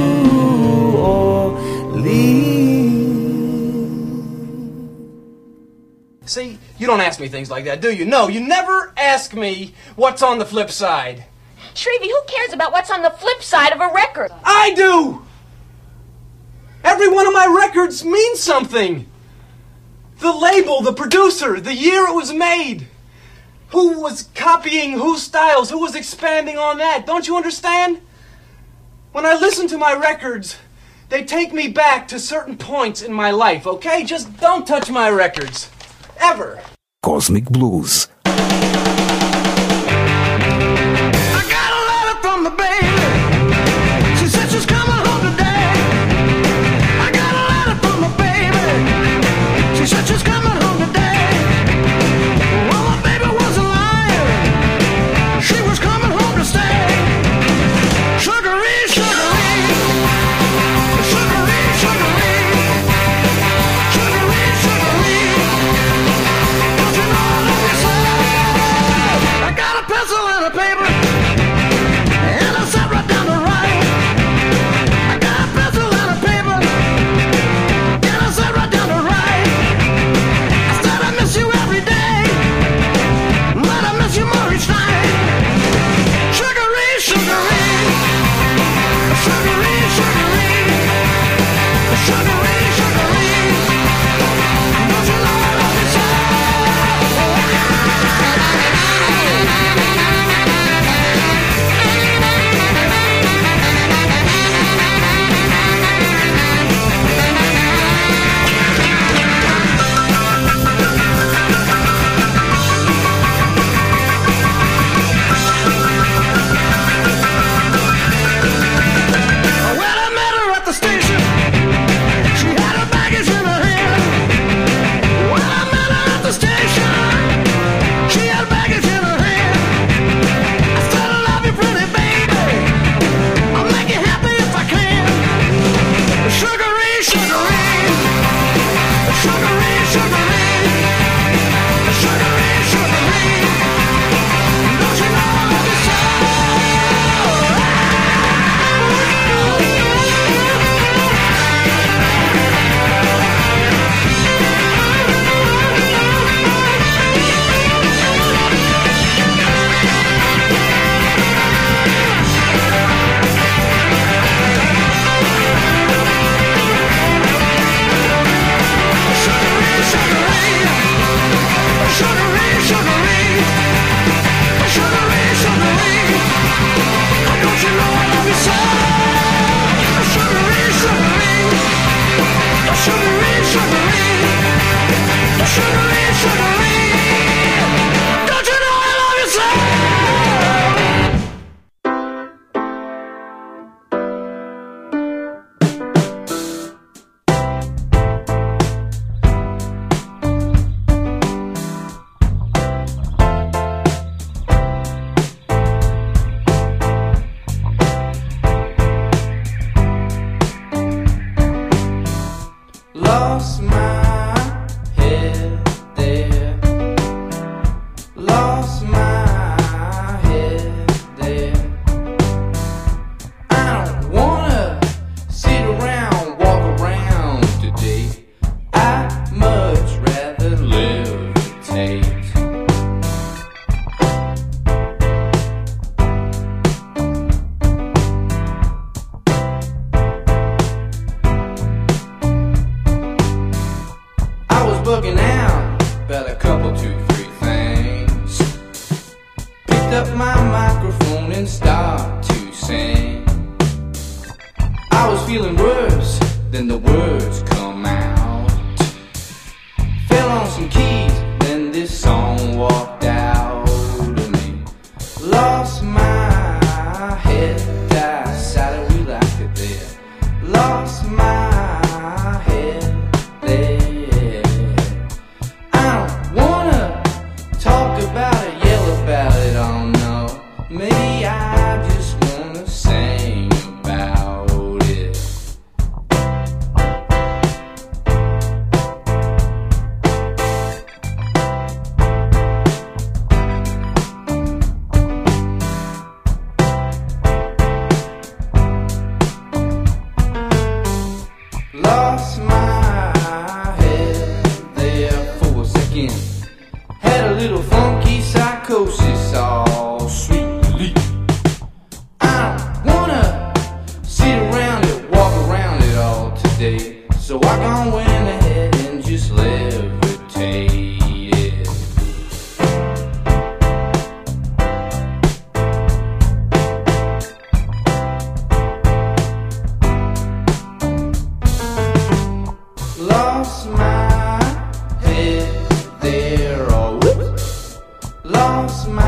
S5: Orleans.
S19: See, you don't ask me things like that, do you? No, you never ask me what's on the flip side.
S4: Shrevey, who cares about what's on the flip side of a record?
S19: I do! Every one of my records means something. The label, the producer, the year it was made. Who was copying whose styles, who was expanding on that. Don't you understand? When I listen to my records, they take me back to certain points in my life, okay? Just don't touch my records. Ever.
S17: Cosmic Blues.
S5: From the baby, she said she's coming home today. I got a letter from the baby, she said she's coming home today. Well, the baby was a liar, she was coming home to stay. Sugary, sugary, sugary, sugary, sugary, sugary. Don't you know I love you so?
S8: picked up my microphone and started to sing. I was feeling worse than the words come out. Fell on some keys, then this song walked out of me. Lost my head, decided we liked it there. Lost my head there. I don't wanna talk about it, yell about it, oh no. Maybe I just wanna sing about it. Lost my head there for a second. Had a little funky psychosis all sweetly. I don't wanna sit around it, walk around it all today. So I gone went ahead and just levitated. Lost my head there, oh whoops. Lost my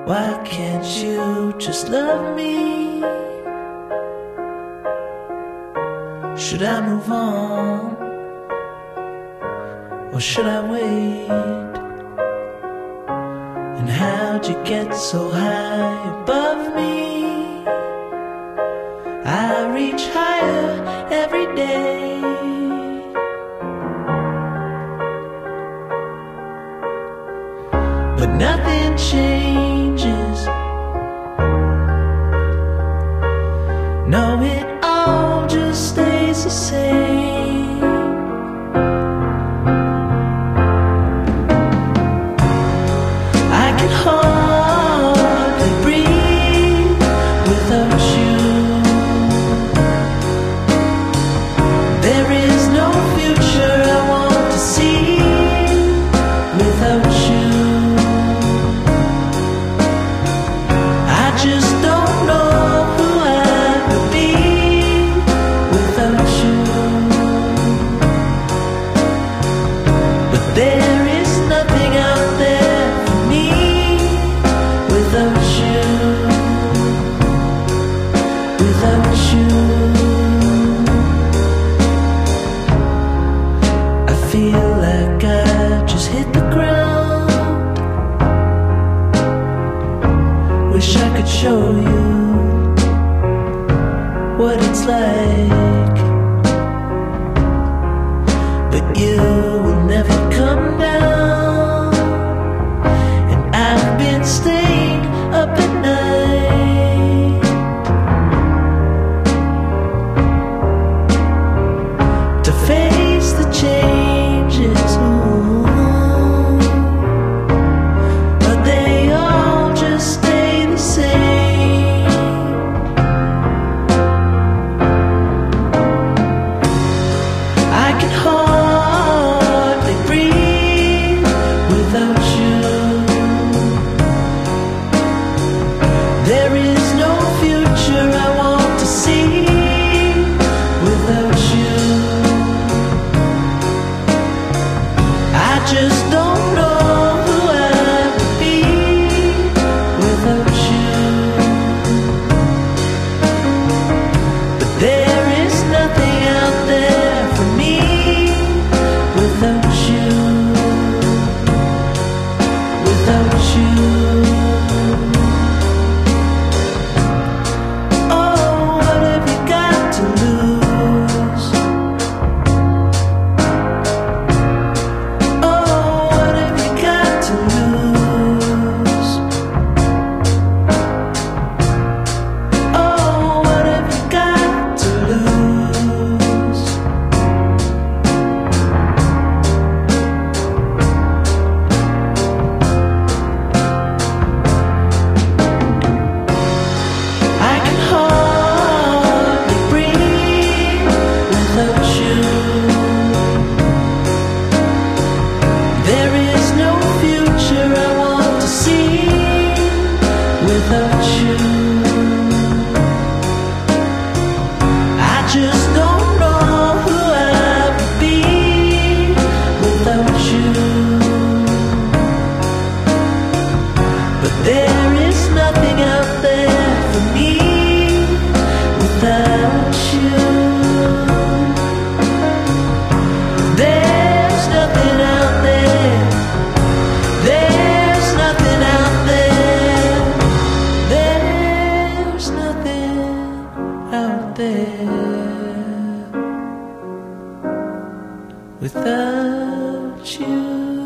S5: Why can't you just love me? Should I move on? Or should I wait? And how'd you get so high above me? I reach higher every day. But nothing changes. No, it all just stays the same. I can hardly breathe without you. There is no future I want to see without you. I just don't know who I would be without you. But there is nothing out there for me without you. Without you, I feel like I just hit the ground. Wish I could show you what it's like, but you will never come down. And I've been staying up at night to face the changes, ooh, but they all just stay the same. I can hardly breathe without you. There is no future I want to see without you. I just don't know who I would be without you. But there is nothing out there for me without you. Without you. Oh, what have you got to lose? Oh, what have you got to lose? Oh, what have you got to lose? I can hardly breathe without you. There is no future I want to see without you. I just don't know who I would be without you. But there is nothing out there for me without you. There's nothing out there. There's nothing out there. There's nothing out there without you.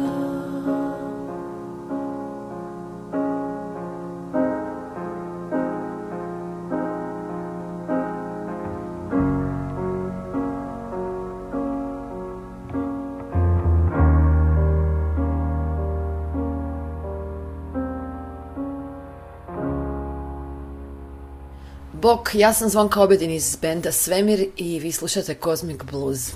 S13: Bok, ja sam Zvonka Obedin iz benda Svemir i vi slušate Cosmic Blues.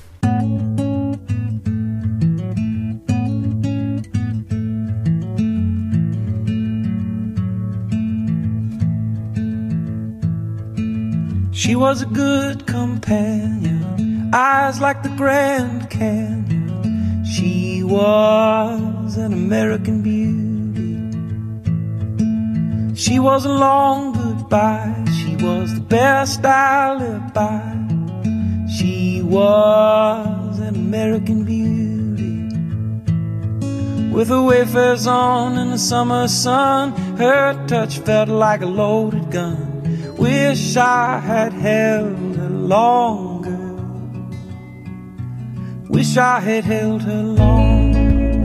S12: She was a good companion, eyes like the Grand Canyon. She was an American beauty. She was a long goodbye. She was the best I lived by. She was an American beauty, with her wafers on in the summer sun. Her touch felt like a loaded gun. Wish I had held her longer. Wish I had held her longer.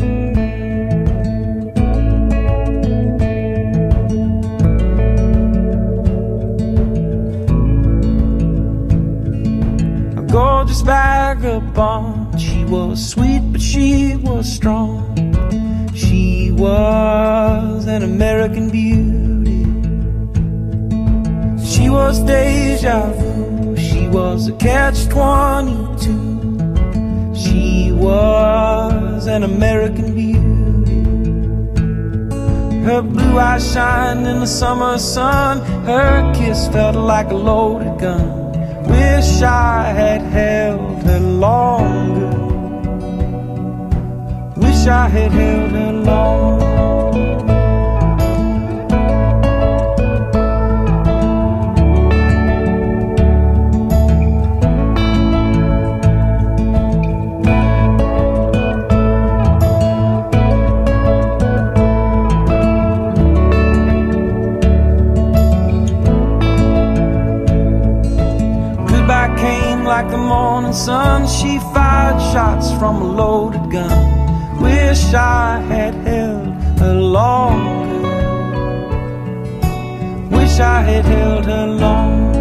S12: Gorgeous vagabond. She was sweet, but she was strong. She was an American beauty. She was deja vu. She was a catch twenty-two. She was an American beauty. Her blue eyes shined in the summer sun. Her kiss felt like a loaded gun. Wish I had held her longer. Wish I had held her longer. Like the morning sun, she fired shots from a loaded gun. Wish I had held her longer. Wish I had held her longer.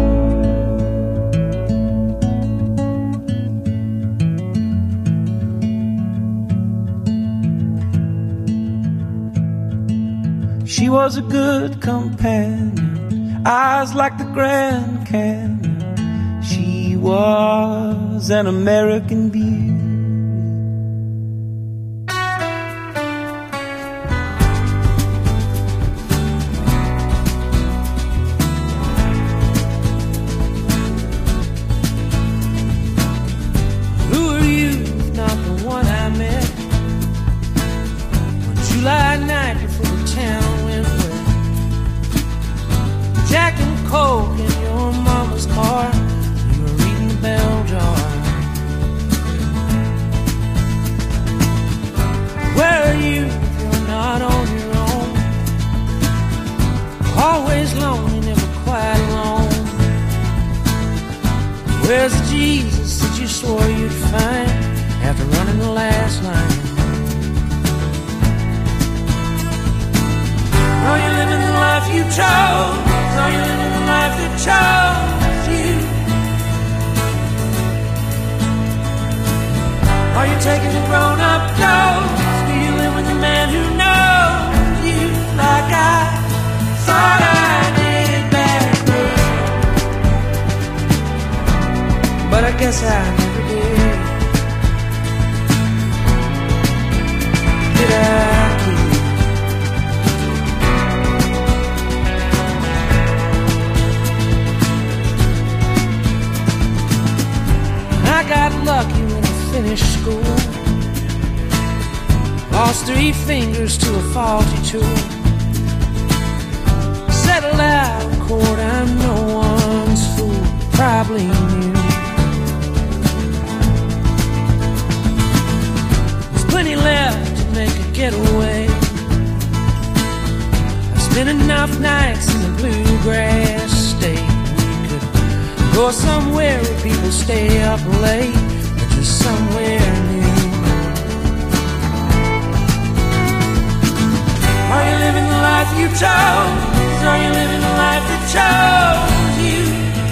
S12: She was a good companion, eyes like the Grand Canyon. She was an American beauty. Who are you if not the one I met on July night before the town went wet? Jack and Coke in your mama's car, bell jar. Where are you if you're not on your own? Always lonely, never quite alone. Where's the Jesus that you swore you'd find after running the last line? Are you living the life you chose? Are you living the life that chose you? Are you taking the grown-up dose? Do you live with a man who knows you like I thought I did back then? But I guess I never did. Did I, kid? I got lucky when I finished school. Lost three fingers to a faulty tool. Settled out of court, I'm no one's fool. Probably knew there's plenty left to make a getaway. I've spent enough nights in the bluegrass state. We could go somewhere where people stay up late, somewhere new. Are you living the life you chose? Are you living the life that chose you?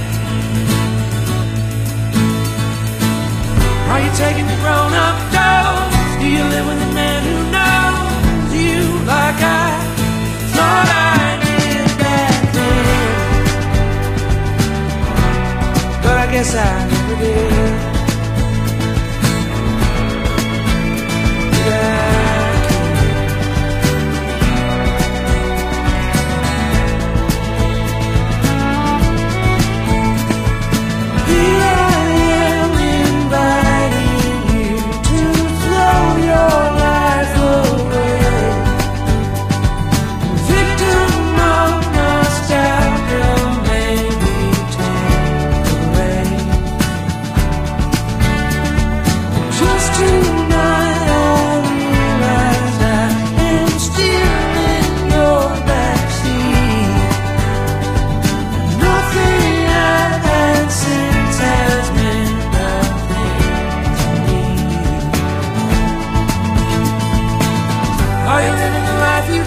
S12: Are you taking the grown-up dose? Do you live with a man who knows you like I thought I did back then? But I guess I never did. Here I am inviting you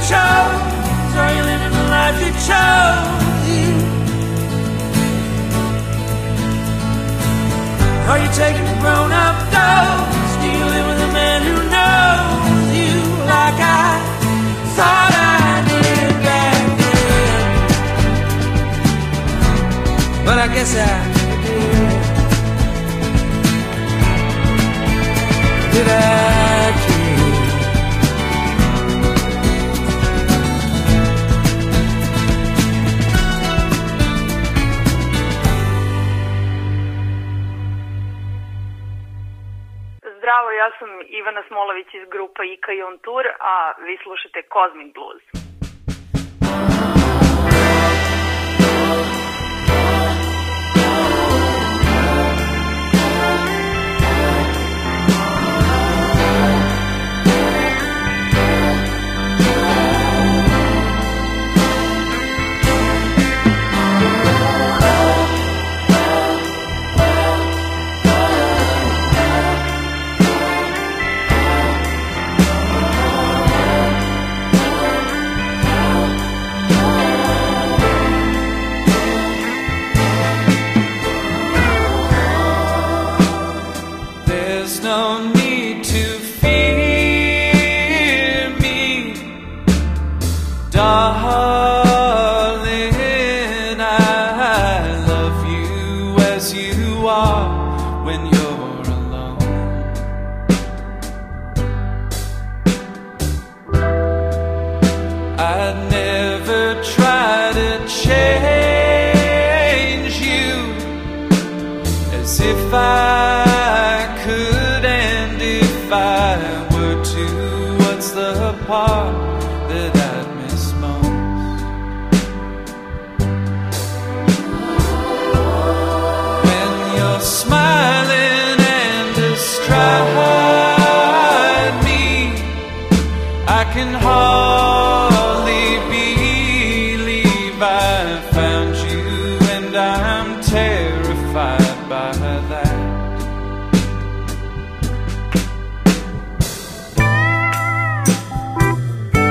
S5: chose? Are you living the life you chose? You? Are you taking a grown-up dose? Do you live with a man who knows you like I thought I did back then? But I guess I did. Did I kid?
S20: Zdravo, ja sam Ivana Smolović iz grupa Ika i On Tour, a vi slušate Cosmic Blues.
S5: Terrified by that.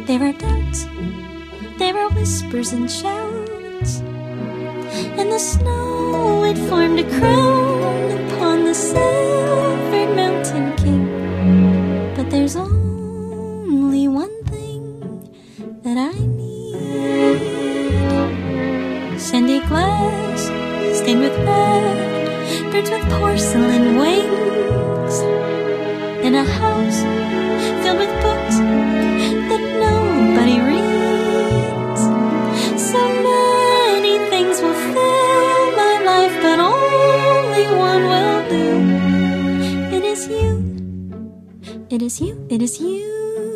S21: There are doubts, there are whispers and shouts, and the snow it formed a crown upon the silvered mountain king. But there's only one thing that I need: sandy glass stained with red, birds with porcelain wings, in a house filled with books that nobody reads. So many things will fill my life, but only one will do. It is you, it is you, it is you.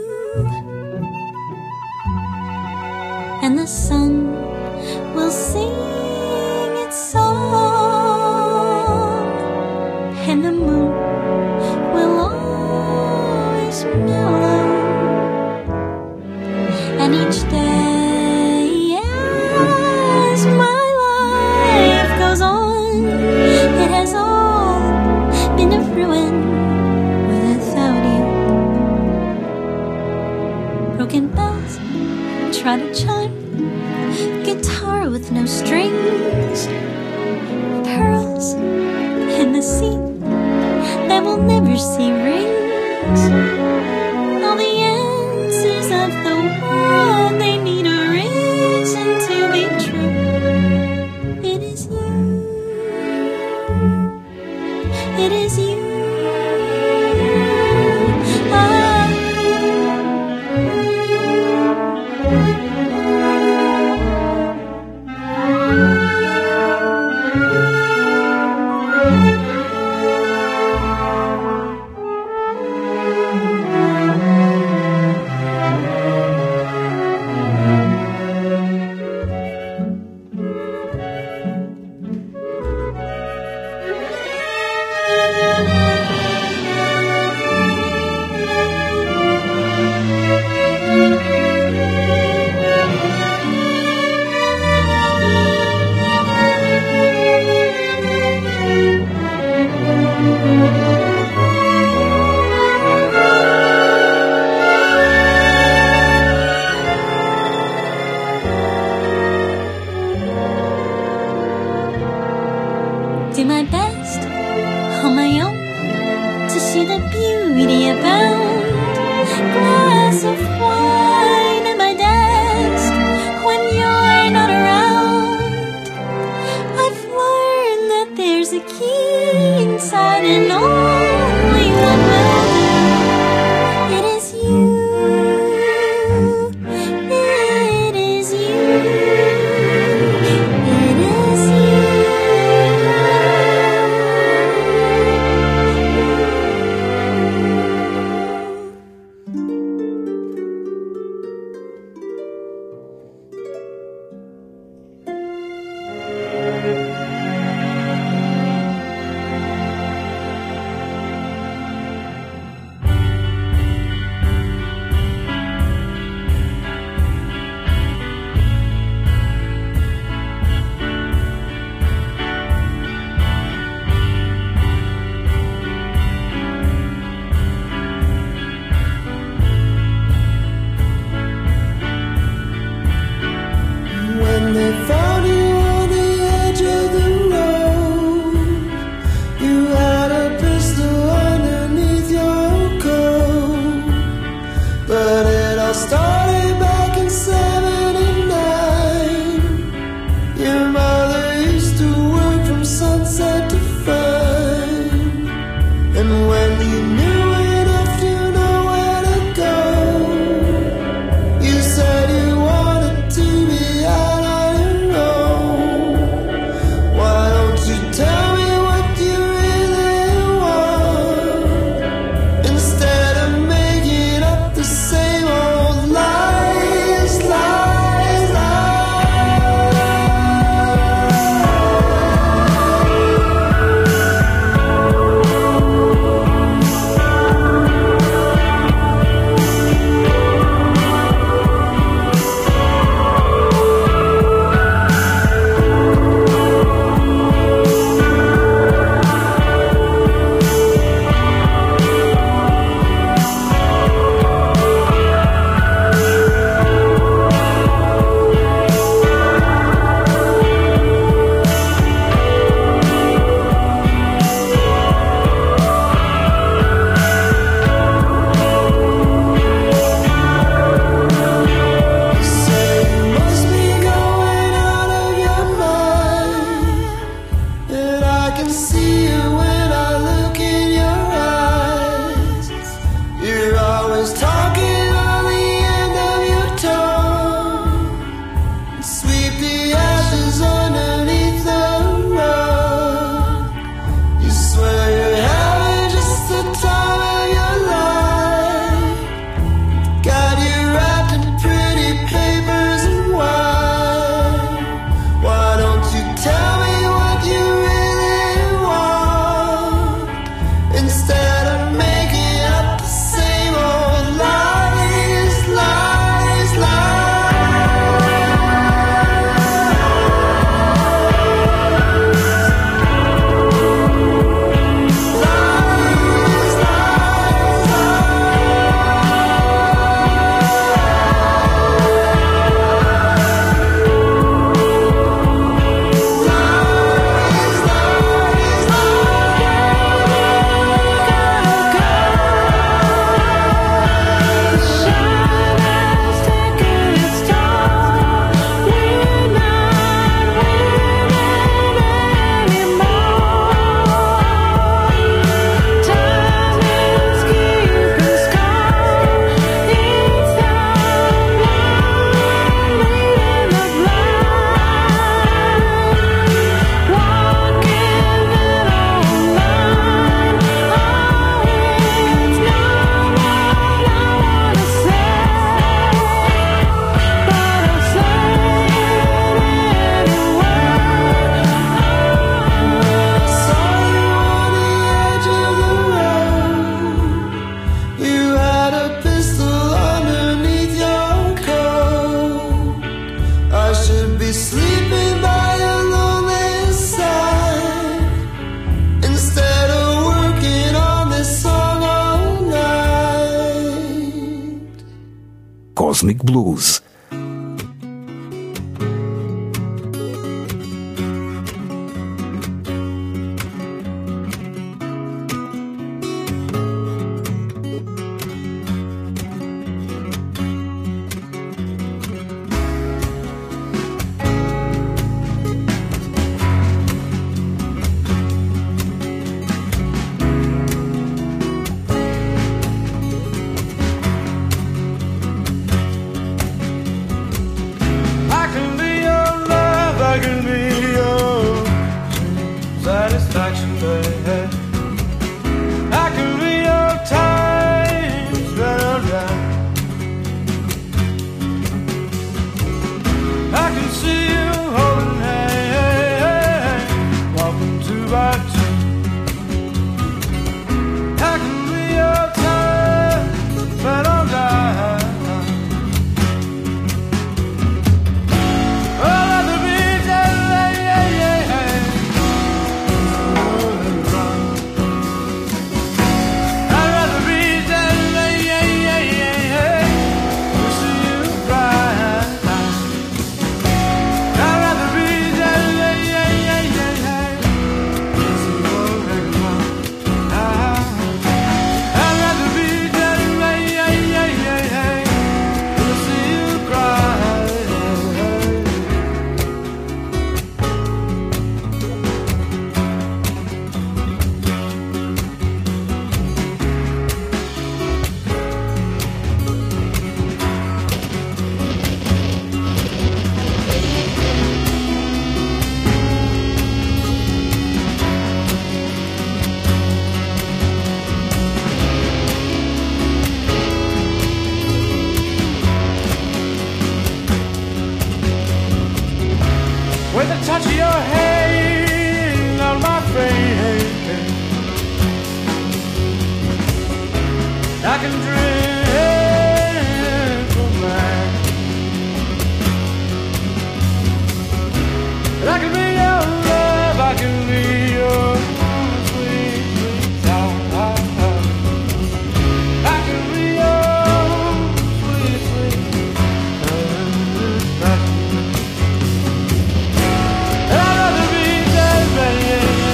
S21: And the sun will sing its song, and the moon will always mellow. And each day as my life goes on, it has all been a ruin without you. Broken bells try to chime, guitar with no strings, pearls in the sea that will never see rings. All the answers of the world, they need a reason to be true. It is you, it is you. Ah.
S17: Cosmic Blues.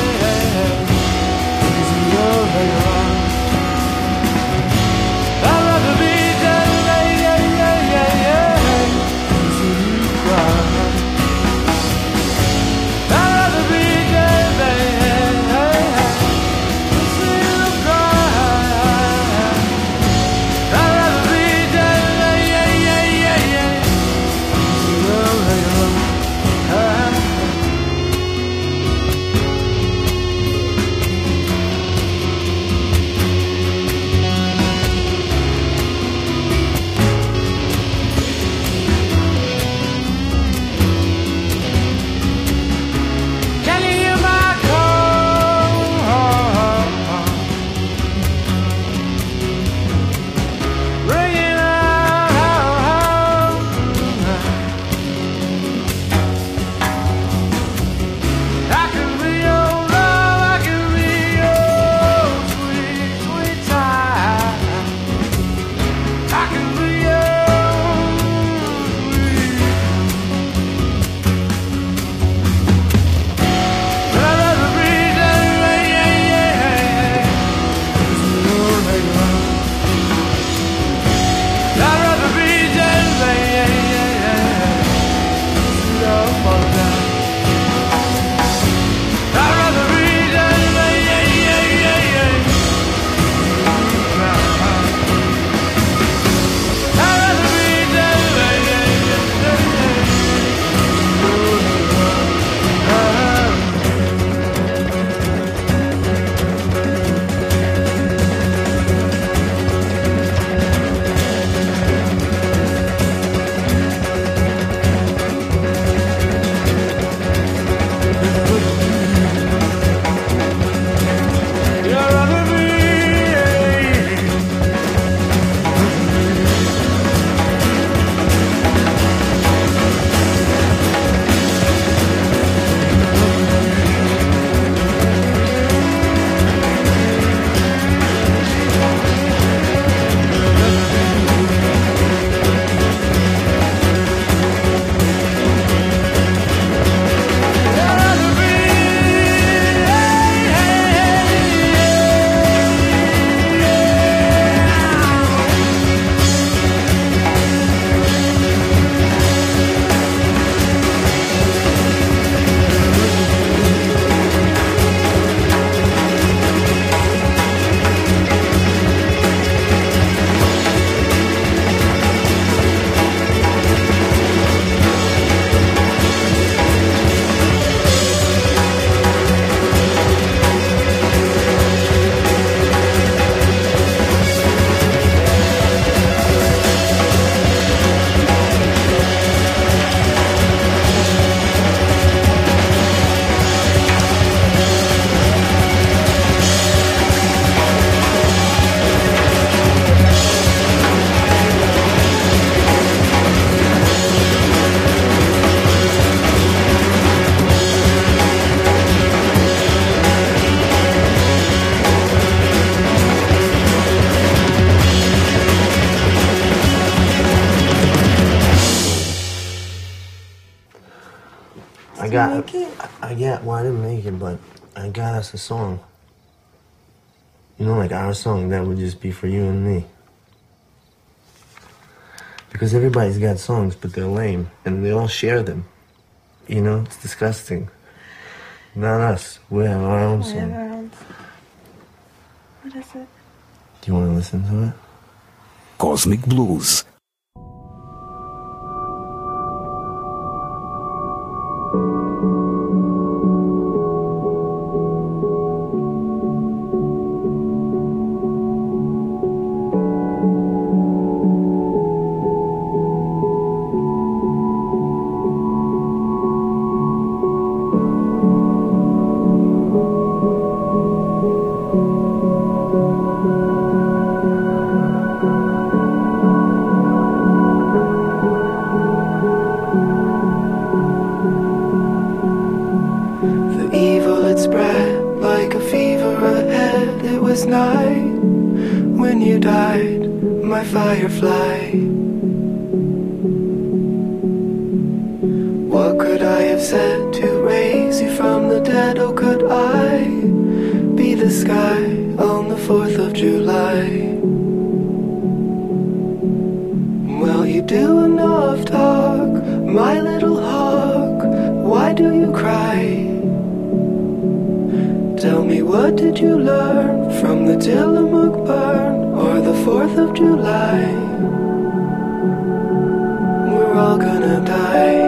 S5: I'd
S15: I got. Make it? I, I get. Well, I didn't make it, but I got us a song. You know, like our song that would just be for you and me. Because everybody's got songs, but they're lame, and they all share them. You know, it's disgusting. Not us. We have our own song.
S1: Our own song. What is it?
S15: Do you want to listen to it?
S17: Cosmic Blues.
S5: Firefly. What could I have said to raise you from the dead? Oh, could I be the sky on the fourth of July? Well, you do enough talk, my little hawk. Why do you cry? Tell me, what did you learn from the Tillamook burn? Or the fourth of July? We're all gonna die.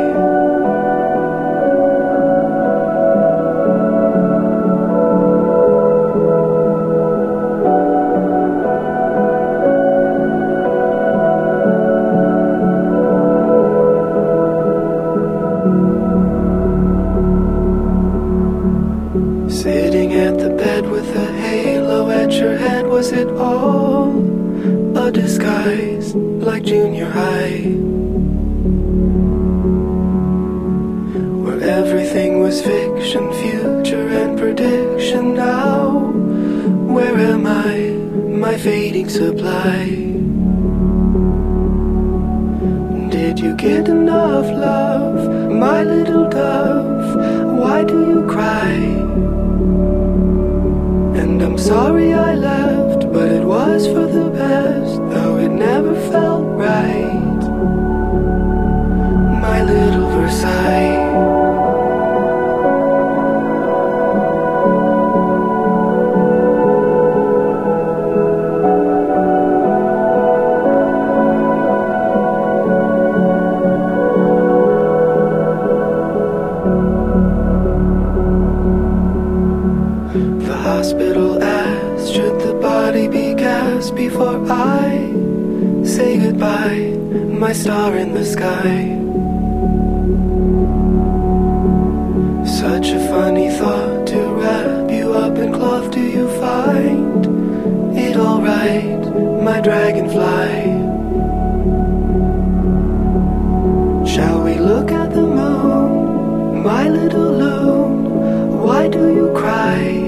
S5: Sitting at the bed with a halo at your head, was it all a disguise like junior high? Where everything was fiction, future and prediction. Now, where am I, my fading supply? Did you get enough love, my little dove? Why do you cry? And I'm sorry I left, but it was for the best, though it never felt right. My little Versailles. Hospital asked, should the body be gassed before I say goodbye, my star in the sky? Such a funny thought to wrap you up in cloth. Do you find it alright, my dragonfly? Shall we look at the moon, my little loon? Why do you cry?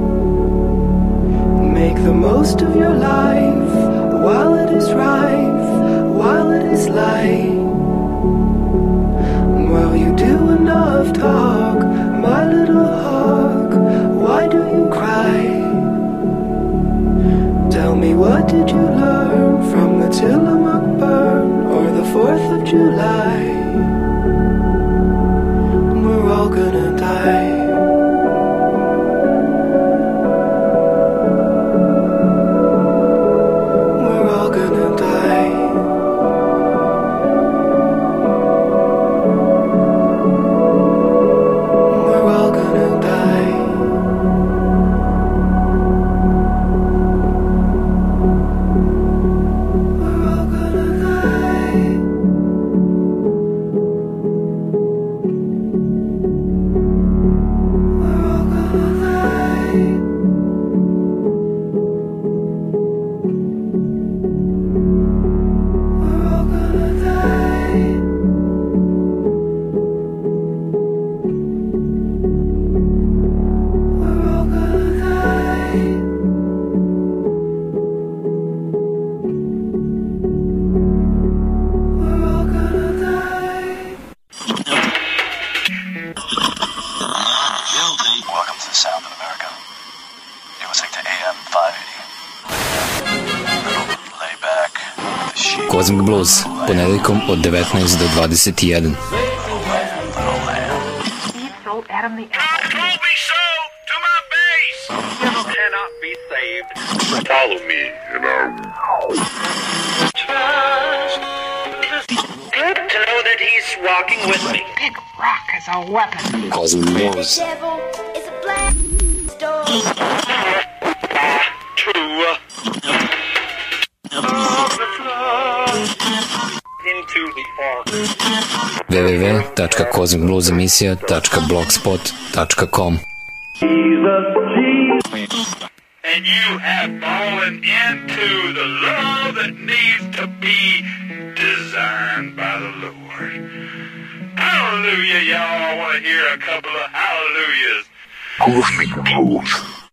S5: Make the most of your life while it is rife, while it is light. Well, you do enough talk, my little hawk. Why do you cry? Tell me, what did you learn from the Tillamook burn or the fourth of July? We're all gonna die.
S2: Cosmic Blues, ponedeljkom od devetnaest do dvadeset jedan.
S5: Follow me, and I'll... Good to know that he's walking with me. Big rock is a weapon.
S2: Cosmic Blues.
S5: The devil is a black storm. Ah, true. Into the fog.
S2: w w w tačka cosmic blues emisija tačka blogspot tačka com.
S5: And you have fallen into the love that needs to be designed by the Lord. Hallelujah, y'all. I want to hear a couple of hallelujahs.
S17: Cosmic Blues.